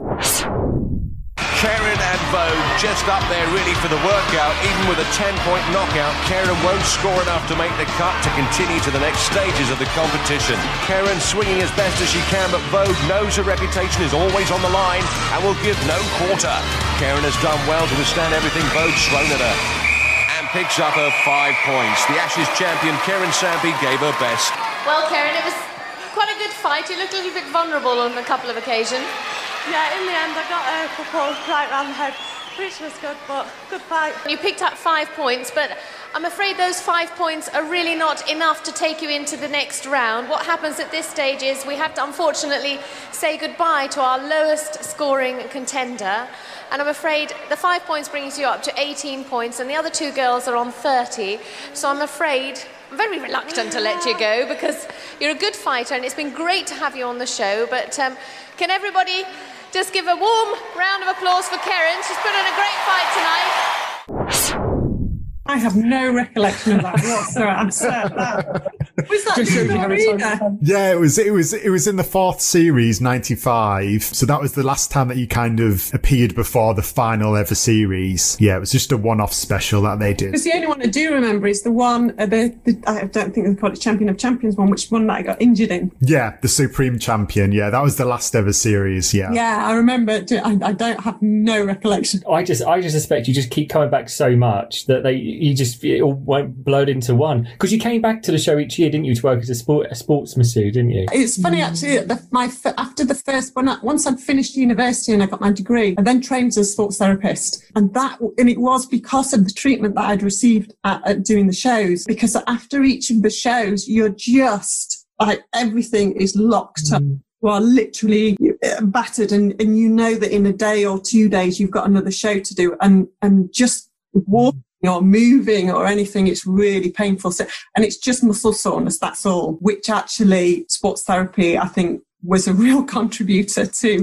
Karen and Vogue just up there really for the workout. Even with a ten-point knockout, Karen won't score enough to make the cut to continue to the next stages of the competition. Karen swinging as best as she can, but Vogue knows her reputation is always on the line and will give no quarter. Karen has done well to withstand everything Vogue's thrown at her and picks up her five points. The Ashes champion Karen Sampey gave her best. Well, Karen, it was quite a good fight. You looked a little bit vulnerable on a couple of occasions. Yeah, in the end I got a couple right round the head, which was good, but good fight. You picked up five points, but I'm afraid those five points are really not enough to take you into the next round. What happens at this stage is we have to unfortunately say goodbye to our lowest scoring contender. And I'm afraid the five points brings you up to eighteen points and the other two girls are on thirty. So I'm afraid I'm very reluctant to let you go because you're a good fighter and it's been great to have you on the show. But um, can everybody just give a warm round of applause for Karen? She's put on a great fight tonight. I have no recollection of that whatsoever. I'm certain that. Was that the Yeah, it was. It was. It was in the fourth series, ninety-five. So that was the last time that you kind of appeared before the final ever series. Yeah, it was just a one-off special that they did. Because the only one I do remember is the one. Uh, the, the I don't think they call it Champion of Champions one, which one that I got injured in. Yeah, the Supreme Champion. Yeah, that was the last ever series. Yeah. Yeah, I remember it. I, I don't have no recollection. I just, I just suspect you just keep coming back so much that they. You just it all won't blow into one because you came back to the show each year, didn't you, to work as a sport a sports masseuse, didn't you? It's funny actually. The, my after the first when I, once I'd finished university and I got my degree, I then trained as a sports therapist, and that and it was because of the treatment that I'd received at, at doing the shows. Because after each of the shows, you're just like everything is locked mm. up. You are literally battered, and and you know that in a day or two days you've got another show to do, and and just walking or moving or anything, it's really painful. So, and it's just muscle soreness, that's all, which actually sports therapy, I think, was a real contributor to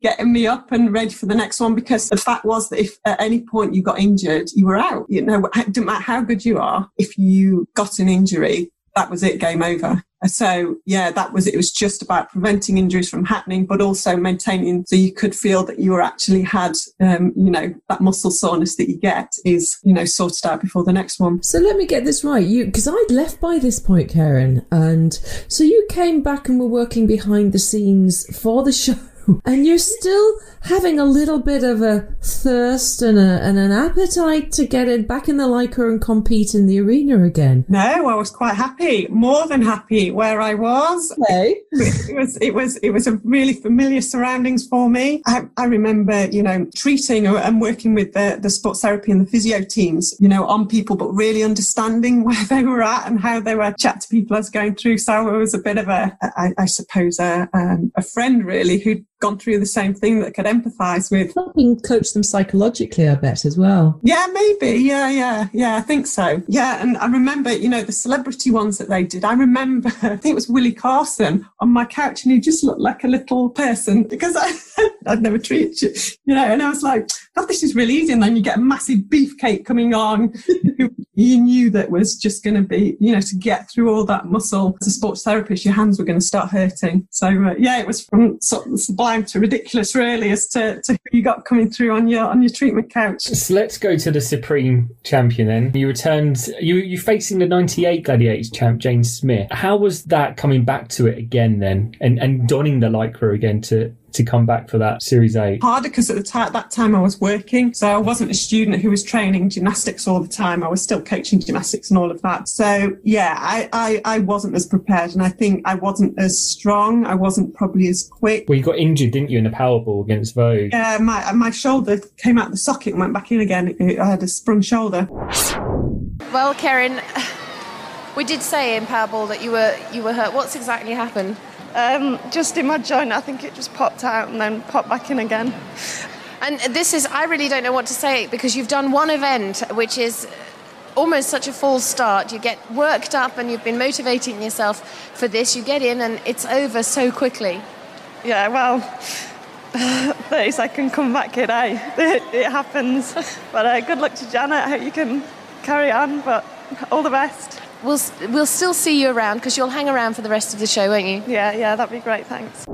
getting me up and ready for the next one, because the fact was that if at any point you got injured, you were out. You know, it didn't matter how good you are, if you got an injury, that was it, game over. So, yeah, that was, it was just about preventing injuries from happening, but also maintaining so you could feel that you were actually had, um, you know, that muscle soreness that you get is, you know, sorted out before the next one. So let me get this right. You, because I'd left by this point, Karen, and so you came back and were working behind the scenes for the show. And you're still having a little bit of a thirst and, a, and an appetite to get it back in the Leica and compete in the arena again. No, I was quite happy, more than happy where I was. Okay. It was, it was, it was a really familiar surroundings for me. I, I remember, you know, treating and working with the, the sports therapy and the physio teams, you know, on people, but really understanding where they were at and how they were chat to people as going through. So I was a bit of a, I, I suppose, a, um, a friend really who'd gone through the same thing that could empathise with. Helping coach them psychologically, I bet, as well. Yeah, maybe. Yeah, yeah, yeah, I think so. Yeah, and I remember, you know, the celebrity ones that they did. I remember, I think it was Willie Carson on my couch, and he just looked like a little person because I, I'd never treated you, you know, and I was like, God, this is really easy. And then you get a massive beefcake coming on. You knew that was just going to be, you know, to get through all that muscle. As a sports therapist, your hands were going to start hurting. So, uh, yeah, it was from sort of sublime to ridiculous, really, as to, to who you got coming through on your on your treatment couch. So let's go to the Supreme Champion then. You returned, you you facing the ninety-eight Gladiators champ, Jane Smith. How was that coming back to it again then, and, and donning the Lycra again to... to come back for that Series eight? Harder because at the t- that time I was working, so I wasn't a student who was training gymnastics all the time. I was still coaching gymnastics and all of that. So yeah, I, I, I wasn't as prepared, and I think I wasn't as strong. I wasn't probably as quick. Well, you got injured, didn't you, in a Powerball against Vogue? Yeah, my my shoulder came out the socket and went back in again. I had a sprung shoulder. Well, Karen, we did say in Powerball that you were you were hurt. What's exactly happened? Um, just in my joint, I think it just popped out and then popped back in again. And this is, I really don't know what to say, because you've done one event, which is almost such a false start. You get worked up and you've been motivating yourself for this. You get in and it's over so quickly. Yeah, well, thirty second comeback kid, eh? It, it happens. But uh, good luck to Janet. I hope you can carry on, but all the best. We'll we'll still see you around, because you'll hang around for the rest of the show, won't you? Yeah, yeah, that'd be great, thanks.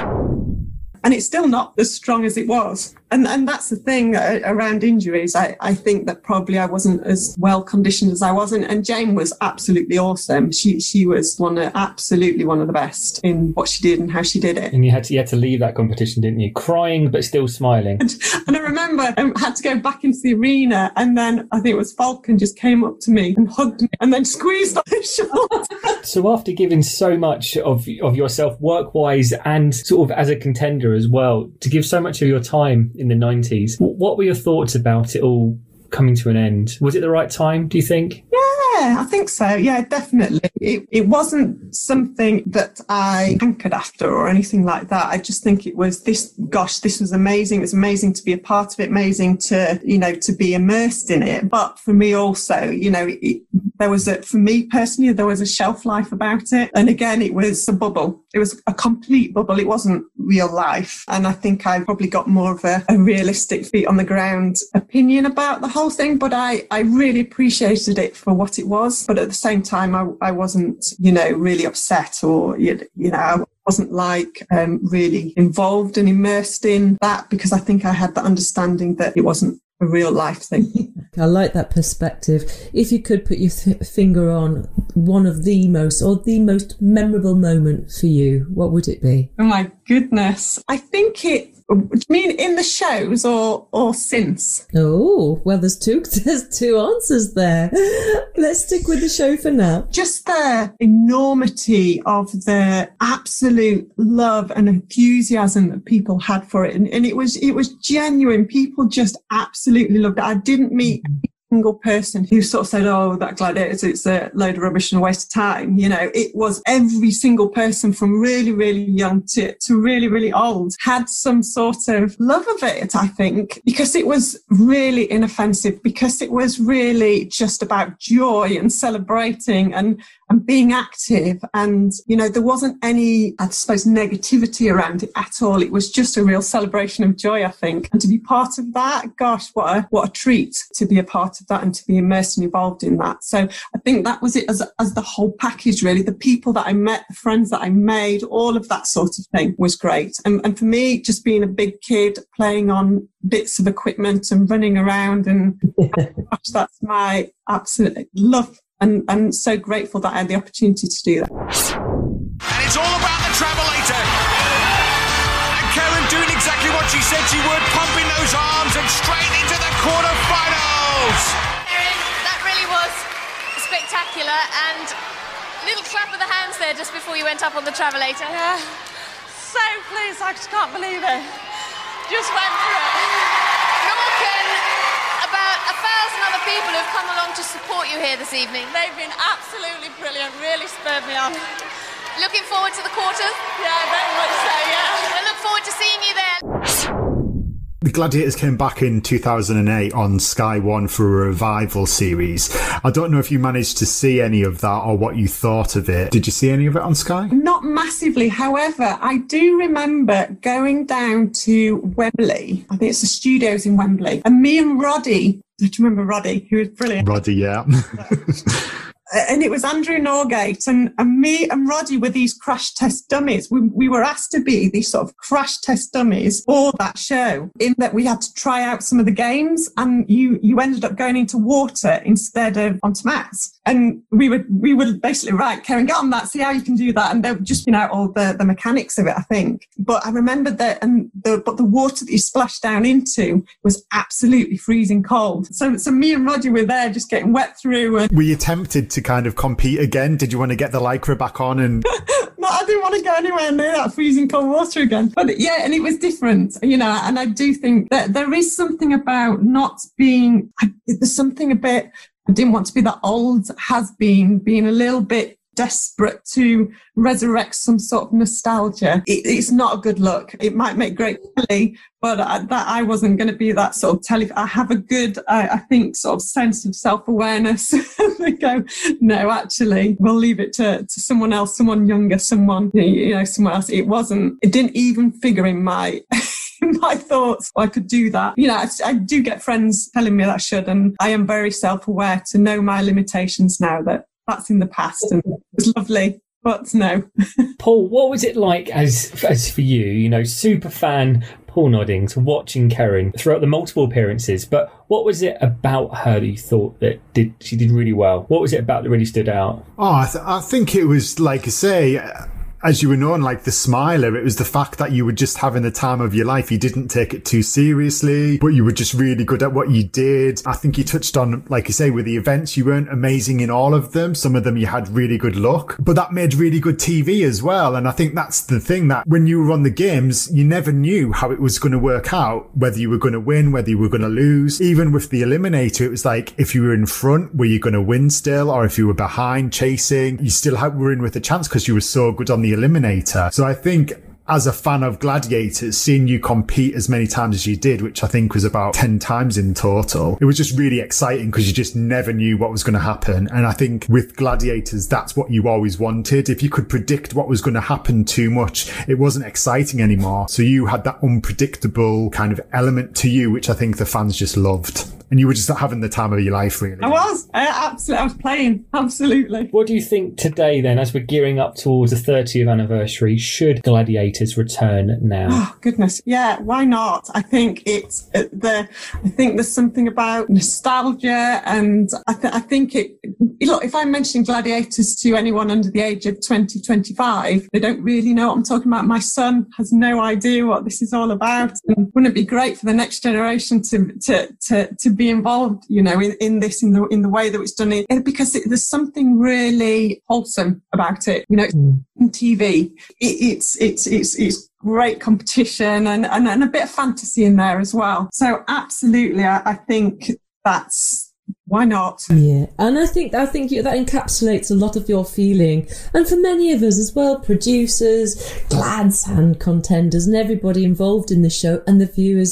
And it's still not as strong as it was. And and that's the thing uh, around injuries. I, I think that probably I wasn't as well conditioned as I was. And, and Jane was absolutely awesome. She she was one of, absolutely one of the best in what she did and how she did it. And you had to you had to leave that competition, didn't you? Crying but still smiling. And, and I remember I had to go back into the arena, and then I think it was Falcon just came up to me and hugged me and then squeezed on his shoulder. So after giving so much of of yourself work-wise and sort of as a contender as well, to give so much of your time in the nineties, what were your thoughts about it all coming to an end? Was it the right time, do you think? Yeah, I think so. Yeah, definitely. It, it wasn't something that I hankered after or anything like that. I just think it was this, gosh, this was amazing. It was amazing to be a part of it, amazing to, you know, to be immersed in it. But for me also, you know, it, there was a, for me personally, there was a shelf life about it. And again, it was a bubble. It was a complete bubble. It wasn't real life. And I think I probably got more of a, a realistic feet on the ground opinion about the whole thing. But I, I really appreciated it for what it was. But at the same time, I, I wasn't, you know, really upset or, you know, I wasn't like um, really involved and immersed in that, because I think I had the understanding that it wasn't a real life thing. I like that perspective. If you could put your th- finger on one of the most or the most memorable moment for you, what would it be? Oh my goodness. I think it, do you mean in the shows or or since? Oh, well, there's two there's two answers there. Let's stick with the show for now. Just the enormity of the absolute love and enthusiasm that people had for it. And, and it was it was genuine. People just absolutely loved it. I didn't meet a single person who sort of said, oh, that Gladiators, it's a load of rubbish and a waste of time. You know, it was every single person from really, really young to, to really, really old had some sort of love of it, I think, because it was really inoffensive, because it was really just about joy and celebrating and and being active. And, you know, there wasn't any, I suppose, negativity around it at all. It was just a real celebration of joy, I think. And to be part of that, gosh, what a, what a treat to be a part of that and to be immersed and involved in that. So I think that was it as, as the whole package, really. The people that I met, the friends that I made, all of that sort of thing was great. And, and for me, just being a big kid, playing on bits of equipment and running around, and gosh, that's my absolute love. And I'm so grateful that I had the opportunity to do that. And it's all about the Travelator. And Karen doing exactly what she said she would, pumping those arms and straight into the quarterfinals. Karen, that really was spectacular. And a little clap of the hands there just before you went up on the Travelator. Yeah, so pleased, I just can't believe it. Just went through it. Norken, about a thousand other people who've come along to support you here this evening. They've been absolutely brilliant, really spurred me on. Looking forward to the quarters? Yeah, very much so, yeah. I look forward to seeing you there. The Gladiators came back in two thousand eight on Sky One for a revival series. I don't know if you managed to see any of that or what you thought of it. Did you see any of it on Sky? Not massively. However, I do remember going down to Wembley. I think it's the studios in Wembley. And me and Roddy, do you remember Roddy? He was brilliant. Roddy, yeah. And it was Andrew Norgate, and, and me and Roddy were these crash test dummies. We, we were asked to be these sort of crash test dummies for that show, in that we had to try out some of the games, and you, you ended up going into water instead of onto mats. And we were, we were basically, right, Karen, get on that, see how you can do that. And they were just, you know, all the, the mechanics of it, I think. But I remembered that, and the, but the water that you splashed down into was absolutely freezing cold. So, so me and Roddy were there just getting wet through. And were you tempted to kind of compete again? Did you want to get the Lycra back on? And no, I didn't want to go anywhere near that freezing cold water again. But yeah, and it was different, you know, and I do think that there is something about not being, there's something a bit, I didn't want to be that old has been, being a little bit desperate to resurrect some sort of nostalgia. It, it's not a good look. It might make great telly, but I, that I wasn't going to be that sort of telly. I have a good, I, I think, sort of sense of self-awareness. They go, no, actually, we'll leave it to, to someone else, someone younger, someone, you know, someone else. It wasn't, it didn't even figure in my... my thoughts I could do that. You know, I, I do get friends telling me that I should, and I am very self-aware to know my limitations now, that that's in the past, and it was lovely, but no. Paul, what was it like as as for you, you know, super fan Paul Noddings, watching Karen throughout the multiple appearances, but what was it about her that you thought that did she did really well? What was it about that really stood out? Oh, I, th- I think it was, like I say, as you were known, like the smiler, it was the fact that you were just having the time of your life. You didn't take it too seriously, but you were just really good at what you did. I think you touched on, like you say, with the events, you weren't amazing in all of them. Some of them you had really good luck, but that made really good T V as well. And I think that's the thing, that when you were on the games, you never knew how it was going to work out, whether you were going to win, whether you were going to lose. Even with the Eliminator, it was like, if you were in front, were you going to win still? Or if you were behind chasing, you still had, were in with a chance because you were so good on the Eliminator. So I think as a fan of Gladiators, seeing you compete as many times as you did, which I think was about ten times in total, it was just really exciting because you just never knew what was going to happen. And I think with Gladiators, that's what you always wanted. If you could predict what was going to happen too much, it wasn't exciting anymore. So you had that unpredictable kind of element to you, which I think the fans just loved. And you were just having the time of your life, really. I was. I absolutely. I was playing. Absolutely. What do you think today, then, as we're gearing up towards the thirtieth anniversary, should Gladiators return now? Oh, goodness. Yeah, why not? I think it's uh, the, I think there's something about nostalgia, and I, th- I think it, look, if I'm mentioning Gladiators to anyone under the age of twenty, twenty-five, they don't really know what I'm talking about. My son has no idea what this is all about. And wouldn't it be great for the next generation to, to, to, to be involved, you know, in, in this, in the, in the way that it's done it, because it, there's something really wholesome about it. You know, it's mm. T V. It, it's, it's, it's, it's great competition and, and, and a bit of fantasy in there as well. So absolutely, I, I think that's, why not? Yeah, and I think I think that encapsulates a lot of your feeling, and for many of us as well, producers, Glads and contenders, and everybody involved in the show, and the viewers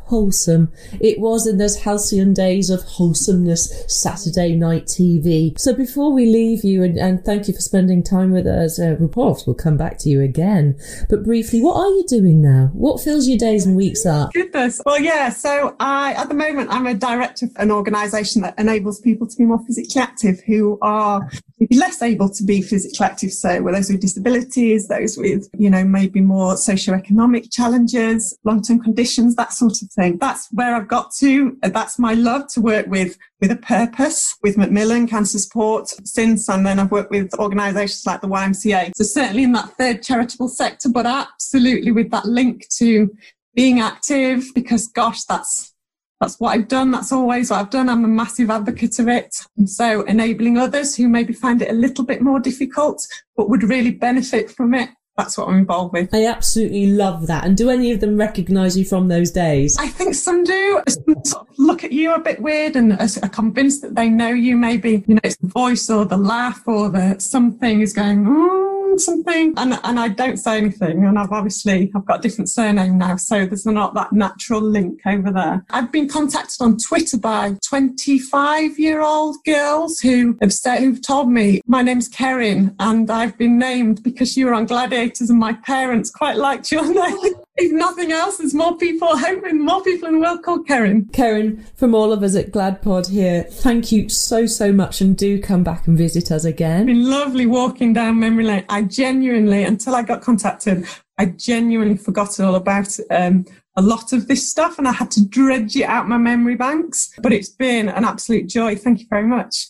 wholesome. It was in those halcyon days of wholesomeness, Saturday night T V. So before we leave you, and, and thank you for spending time with us, uh, report, we'll come back to you again. But briefly, what are you doing now? What fills your days and weeks up? Goodness. Well, yeah, so I, at the moment, I'm a director of an organisation that enables people to be more physically active who are maybe less able to be physically active. So with those with disabilities, those with, you know, maybe more socioeconomic challenges, long-term conditions, that sort of thing. That's where I've got to. That's my love, to work with with a purpose, with Macmillan Cancer Support since, and then I've worked with organisations like the Y M C A. So certainly in that third charitable sector, but absolutely with that link to being active, because gosh, that's That's what I've done. That's always what I've done. I'm a massive advocate of it. And so enabling others who maybe find it a little bit more difficult, but would really benefit from it. That's what I'm involved with. I absolutely love that. And do any of them recognise you from those days? I think some do. Some sort of look at you a bit weird and are convinced that they know you. Maybe, you know, it's the voice or the laugh or the something is going, mm, something. And and I don't say anything. And I've obviously, I've got a different surname now. So there's not that natural link over there. I've been contacted on Twitter by twenty-five-year-old girls who have said, who've told me, my name's Kerin and I've been named because you were on Gladiators and my parents quite liked your name. If nothing else, there's more people, hoping more people in the world called Kerin. Kerin, from all of us at GladPod here, thank you so, so much, and do come back and visit us again. It's been lovely walking down memory lane. I genuinely, until I got contacted, I genuinely forgot all about um, a lot of this stuff, and I had to dredge it out my memory banks. But it's been an absolute joy. Thank you very much.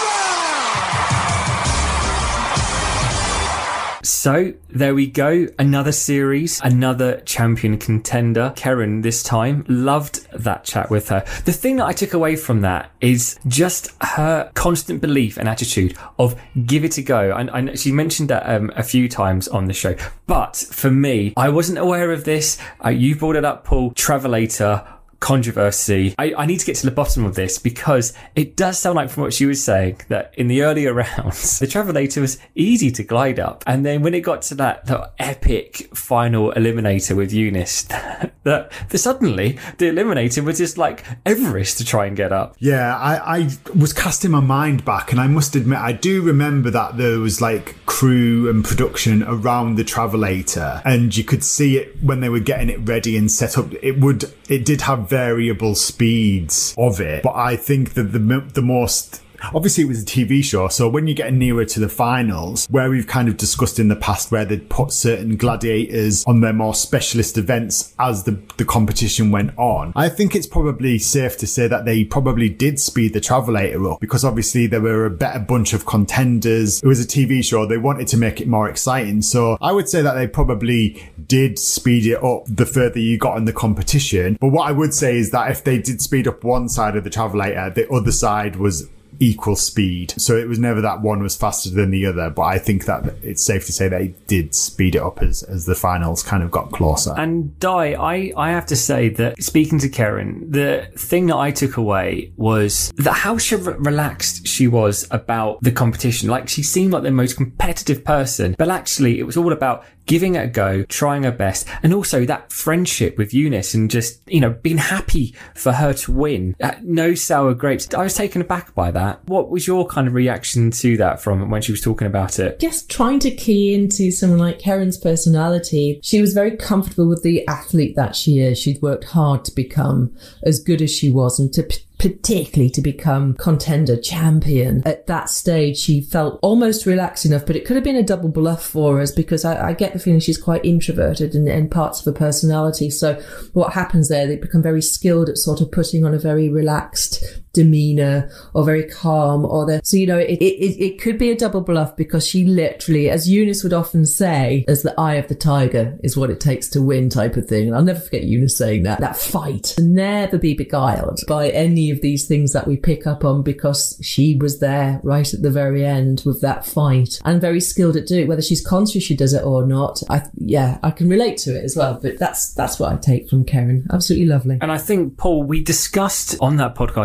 So there we go. Another series, another champion contender. Kerin this time. Loved that chat with her. The thing that I took away from that is just her constant belief and attitude of give it a go. And, and she mentioned that um, a few times on the show. But for me, I wasn't aware of this. Uh, you brought it up, Paul. Travelator controversy. I, I need to get to the bottom of this, because it does sound like, from what she was saying, that in the earlier rounds the Travelator was easy to glide up, and then when it got to that the epic final eliminator with Eunice, that, that suddenly the eliminator was just like Everest to try and get up. Yeah, I, I was casting my mind back, and I must admit I do remember that there was like crew and production around the Travelator, and you could see it when they were getting it ready and set up. It would it did have variable speeds of it, but I think that the the most obviously it was a T V show, so when you're getting nearer to the finals, where we've kind of discussed in the past where they'd put certain gladiators on their more specialist events as the, the competition went on, I think it's probably safe to say that they probably did speed the Travelator up, because obviously there were a better bunch of contenders. It was a T V show, they wanted to make it more exciting, so I would say that they probably did speed it up the further you got in the competition. But what I would say is that if they did speed up one side of the Travelator, the other side was equal speed, so it was never that one was faster than the other. But I think that it's safe to say they did speed it up as, as the finals kind of got closer. And Di, I, I have to say that speaking to Kerin, the thing that I took away was that how she re- relaxed she was about the competition. Like, she seemed like the most competitive person, but actually it was all about giving it a go, trying her best, and also that friendship with Eunice, and just, you know, being happy for her to win. Uh, no sour grapes. I was taken aback by that. What was your kind of reaction to that from when she was talking about it? Just trying to key into someone like Kerin's personality. She was very comfortable with the athlete that she is. She'd worked hard to become as good as she was, and to p- particularly to become contender champion. At that stage, she felt almost relaxed enough, but it could have been a double bluff for us, because I, I get the feeling she's quite introverted in, in parts of her personality. So what happens there, they become very skilled at sort of putting on a very relaxed demeanor, or very calm, or the so you know it, it it could be a double bluff, because she literally, as Eunice would often say, as the eye of the tiger is what it takes to win type of thing. And I'll never forget Eunice saying that. That fight to never be beguiled by any of these things that we pick up on, because she was there right at the very end with that fight, and very skilled at doing it. Whether she's conscious she does it or not, I yeah I can relate to it as well. But that's that's what I take from Kerin. Absolutely lovely. And I think, Paul, we discussed on that podcast just about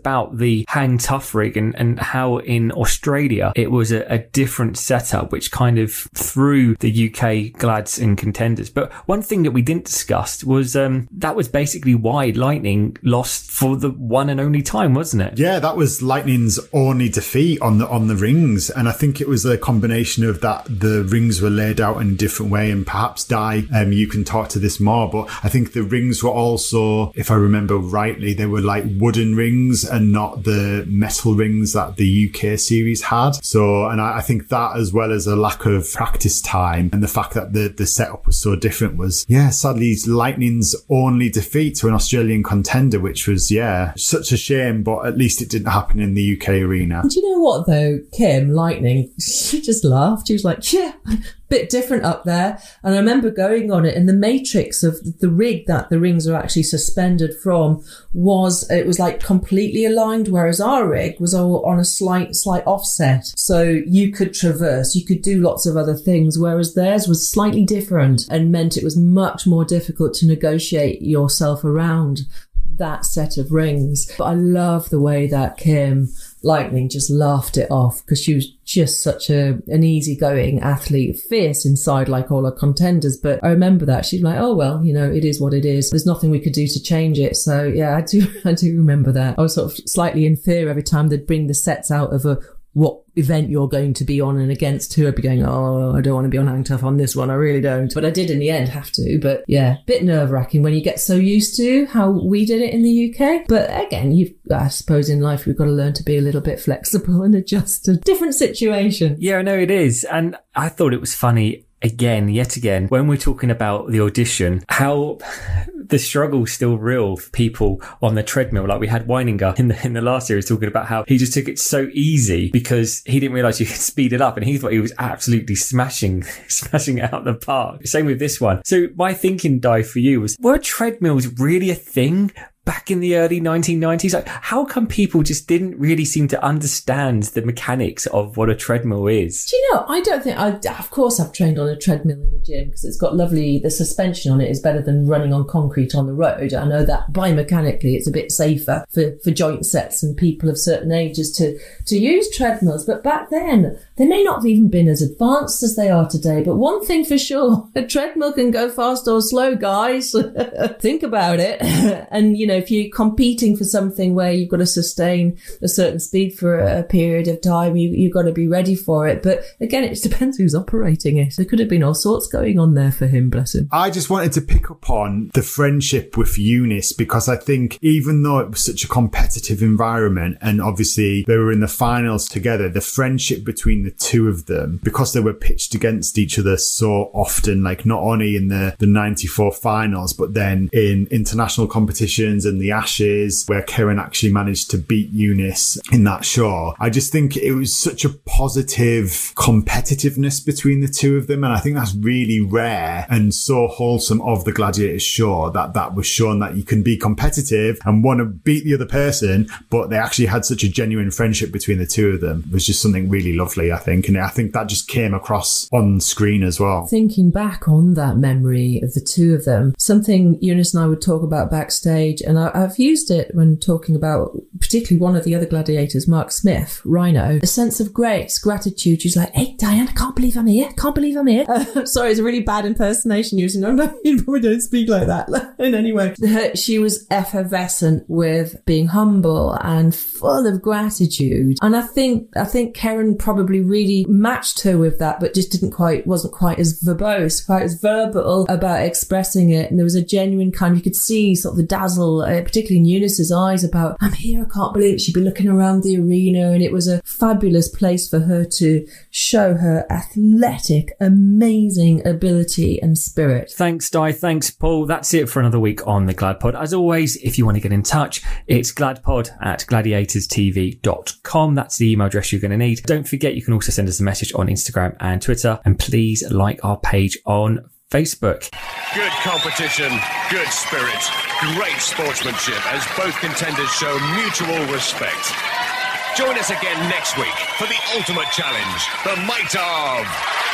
about the hang tough rig and, and how in Australia it was a, a different setup, which kind of threw the U K Glads and Contenders. But one thing that we didn't discuss was um, that was basically why Lightning lost for the one and only time, wasn't it? Yeah, that was Lightning's only defeat on the on the rings, and I think it was a combination of that. The rings were laid out in a different way, and perhaps Di, um, you can talk to this more, but I think the rings were also, if I remember rightly, they were like wooden rings and not the metal rings that the U K series had. So, and I, I think that, as well as a lack of practice time and the fact that the, the setup was so different, was, yeah, sadly Lightning's only defeat to an Australian contender, which was, yeah, such a shame, but at least it didn't happen in the U K arena. Do you know what though, Kim, Lightning, she just laughed. She was like, yeah, bit different up there. And I remember going on it, and the matrix of the rig that the rings are actually suspended from was, it was like completely aligned, whereas our rig was all on a slight, slight offset. So you could traverse, you could do lots of other things, whereas theirs was slightly different and meant it was much more difficult to negotiate yourself around that set of rings. But I love the way that Kim Lightning just laughed it off, because she was just such a an easygoing athlete, fierce inside like all her contenders. But I remember that she's like, oh well, you know, it is what it is. There's nothing we could do to change it. So yeah, I do I do remember that. I was sort of slightly in fear every time they'd bring the sets out of a what event you're going to be on and against who. I'd be going, oh, I don't want to be on Hang Tough on this one. I really don't. But I did in the end have to. But yeah, bit nerve wracking when you get so used to how we did it in the U K. But again, you I suppose in life we've got to learn to be a little bit flexible and adjust to different situations. Yeah, no, it is. And I thought it was funny again, yet again, when we're talking about the audition, how the struggle's still real for people on the treadmill. Like we had Weininger in the in the last series talking about how he just took it so easy because he didn't realise you could speed it up, and he thought he was absolutely smashing smashing it out the park. Same with this one. So my thinking, Di, for you was, were treadmills really a thing back in the early nineteen nineties? Like, how come people just didn't really seem to understand the mechanics of what a treadmill is? Do you know, I don't think, I, of course I've trained on a treadmill in the gym because it's got lovely, the suspension on it is better than running on concrete on the road. I know that biomechanically it's a bit safer for, for joint sets and people of certain ages to, to use treadmills. But back then, they may not have even been as advanced as they are today. But one thing for sure, a treadmill can go fast or slow, guys. Think about it. And, you know, if you're competing for something where you've got to sustain a certain speed for a period of time, you, you've got to be ready for it. But again, it depends who's operating it. There could have been all sorts going on there for him, bless him. I just wanted to pick up on the friendship with Eunice, because I think even though it was such a competitive environment and obviously they were in the finals together, the friendship between the two of them, because they were pitched against each other so often, like not only in the, the ninety-four finals, but then in international competitions and the Ashes, where Karen actually managed to beat Eunice in that show. I just think it was such a positive competitiveness between the two of them, and I think that's really rare and so wholesome of the Gladiators show, that that was shown that you can be competitive and want to beat the other person, but they actually had such a genuine friendship between the two of them. It was just something really lovely, I think, and I think that just came across on screen as well. Thinking back on that memory of the two of them, something Eunice and I would talk about backstage, and I, I've used it when talking about particularly one of the other gladiators, Mark Smith, Rhino, a sense of grace, gratitude. She's like, hey, Diane, I can't believe I'm here. Can't believe I'm here. Uh, sorry, it's a really bad impersonation using. I'm not, you probably don't speak like that in any way. She was effervescent with being humble and full of gratitude. And I think, I think Karen probably really matched her with that, but just didn't quite, wasn't quite as verbose, quite as verbal about expressing it. And there was a genuine kind of, you could see sort of the dazzle, uh, particularly in Eunice's eyes, about, I'm here, I can't believe it. She'd be looking around the arena, and it was a fabulous place for her to show her athletic, amazing ability and spirit. Thanks, Di. Thanks, Paul. That's it for another week on the GladPod. As always, if you want to get in touch, it's gladpod at gladiators t v dot com. That's the email address you're going to need. Don't forget, you can also send us a message on Instagram and Twitter, and please like our page on Facebook. Good competition, good spirit, great sportsmanship as both contenders show mutual respect. Join us again next week for the ultimate challenge, the might of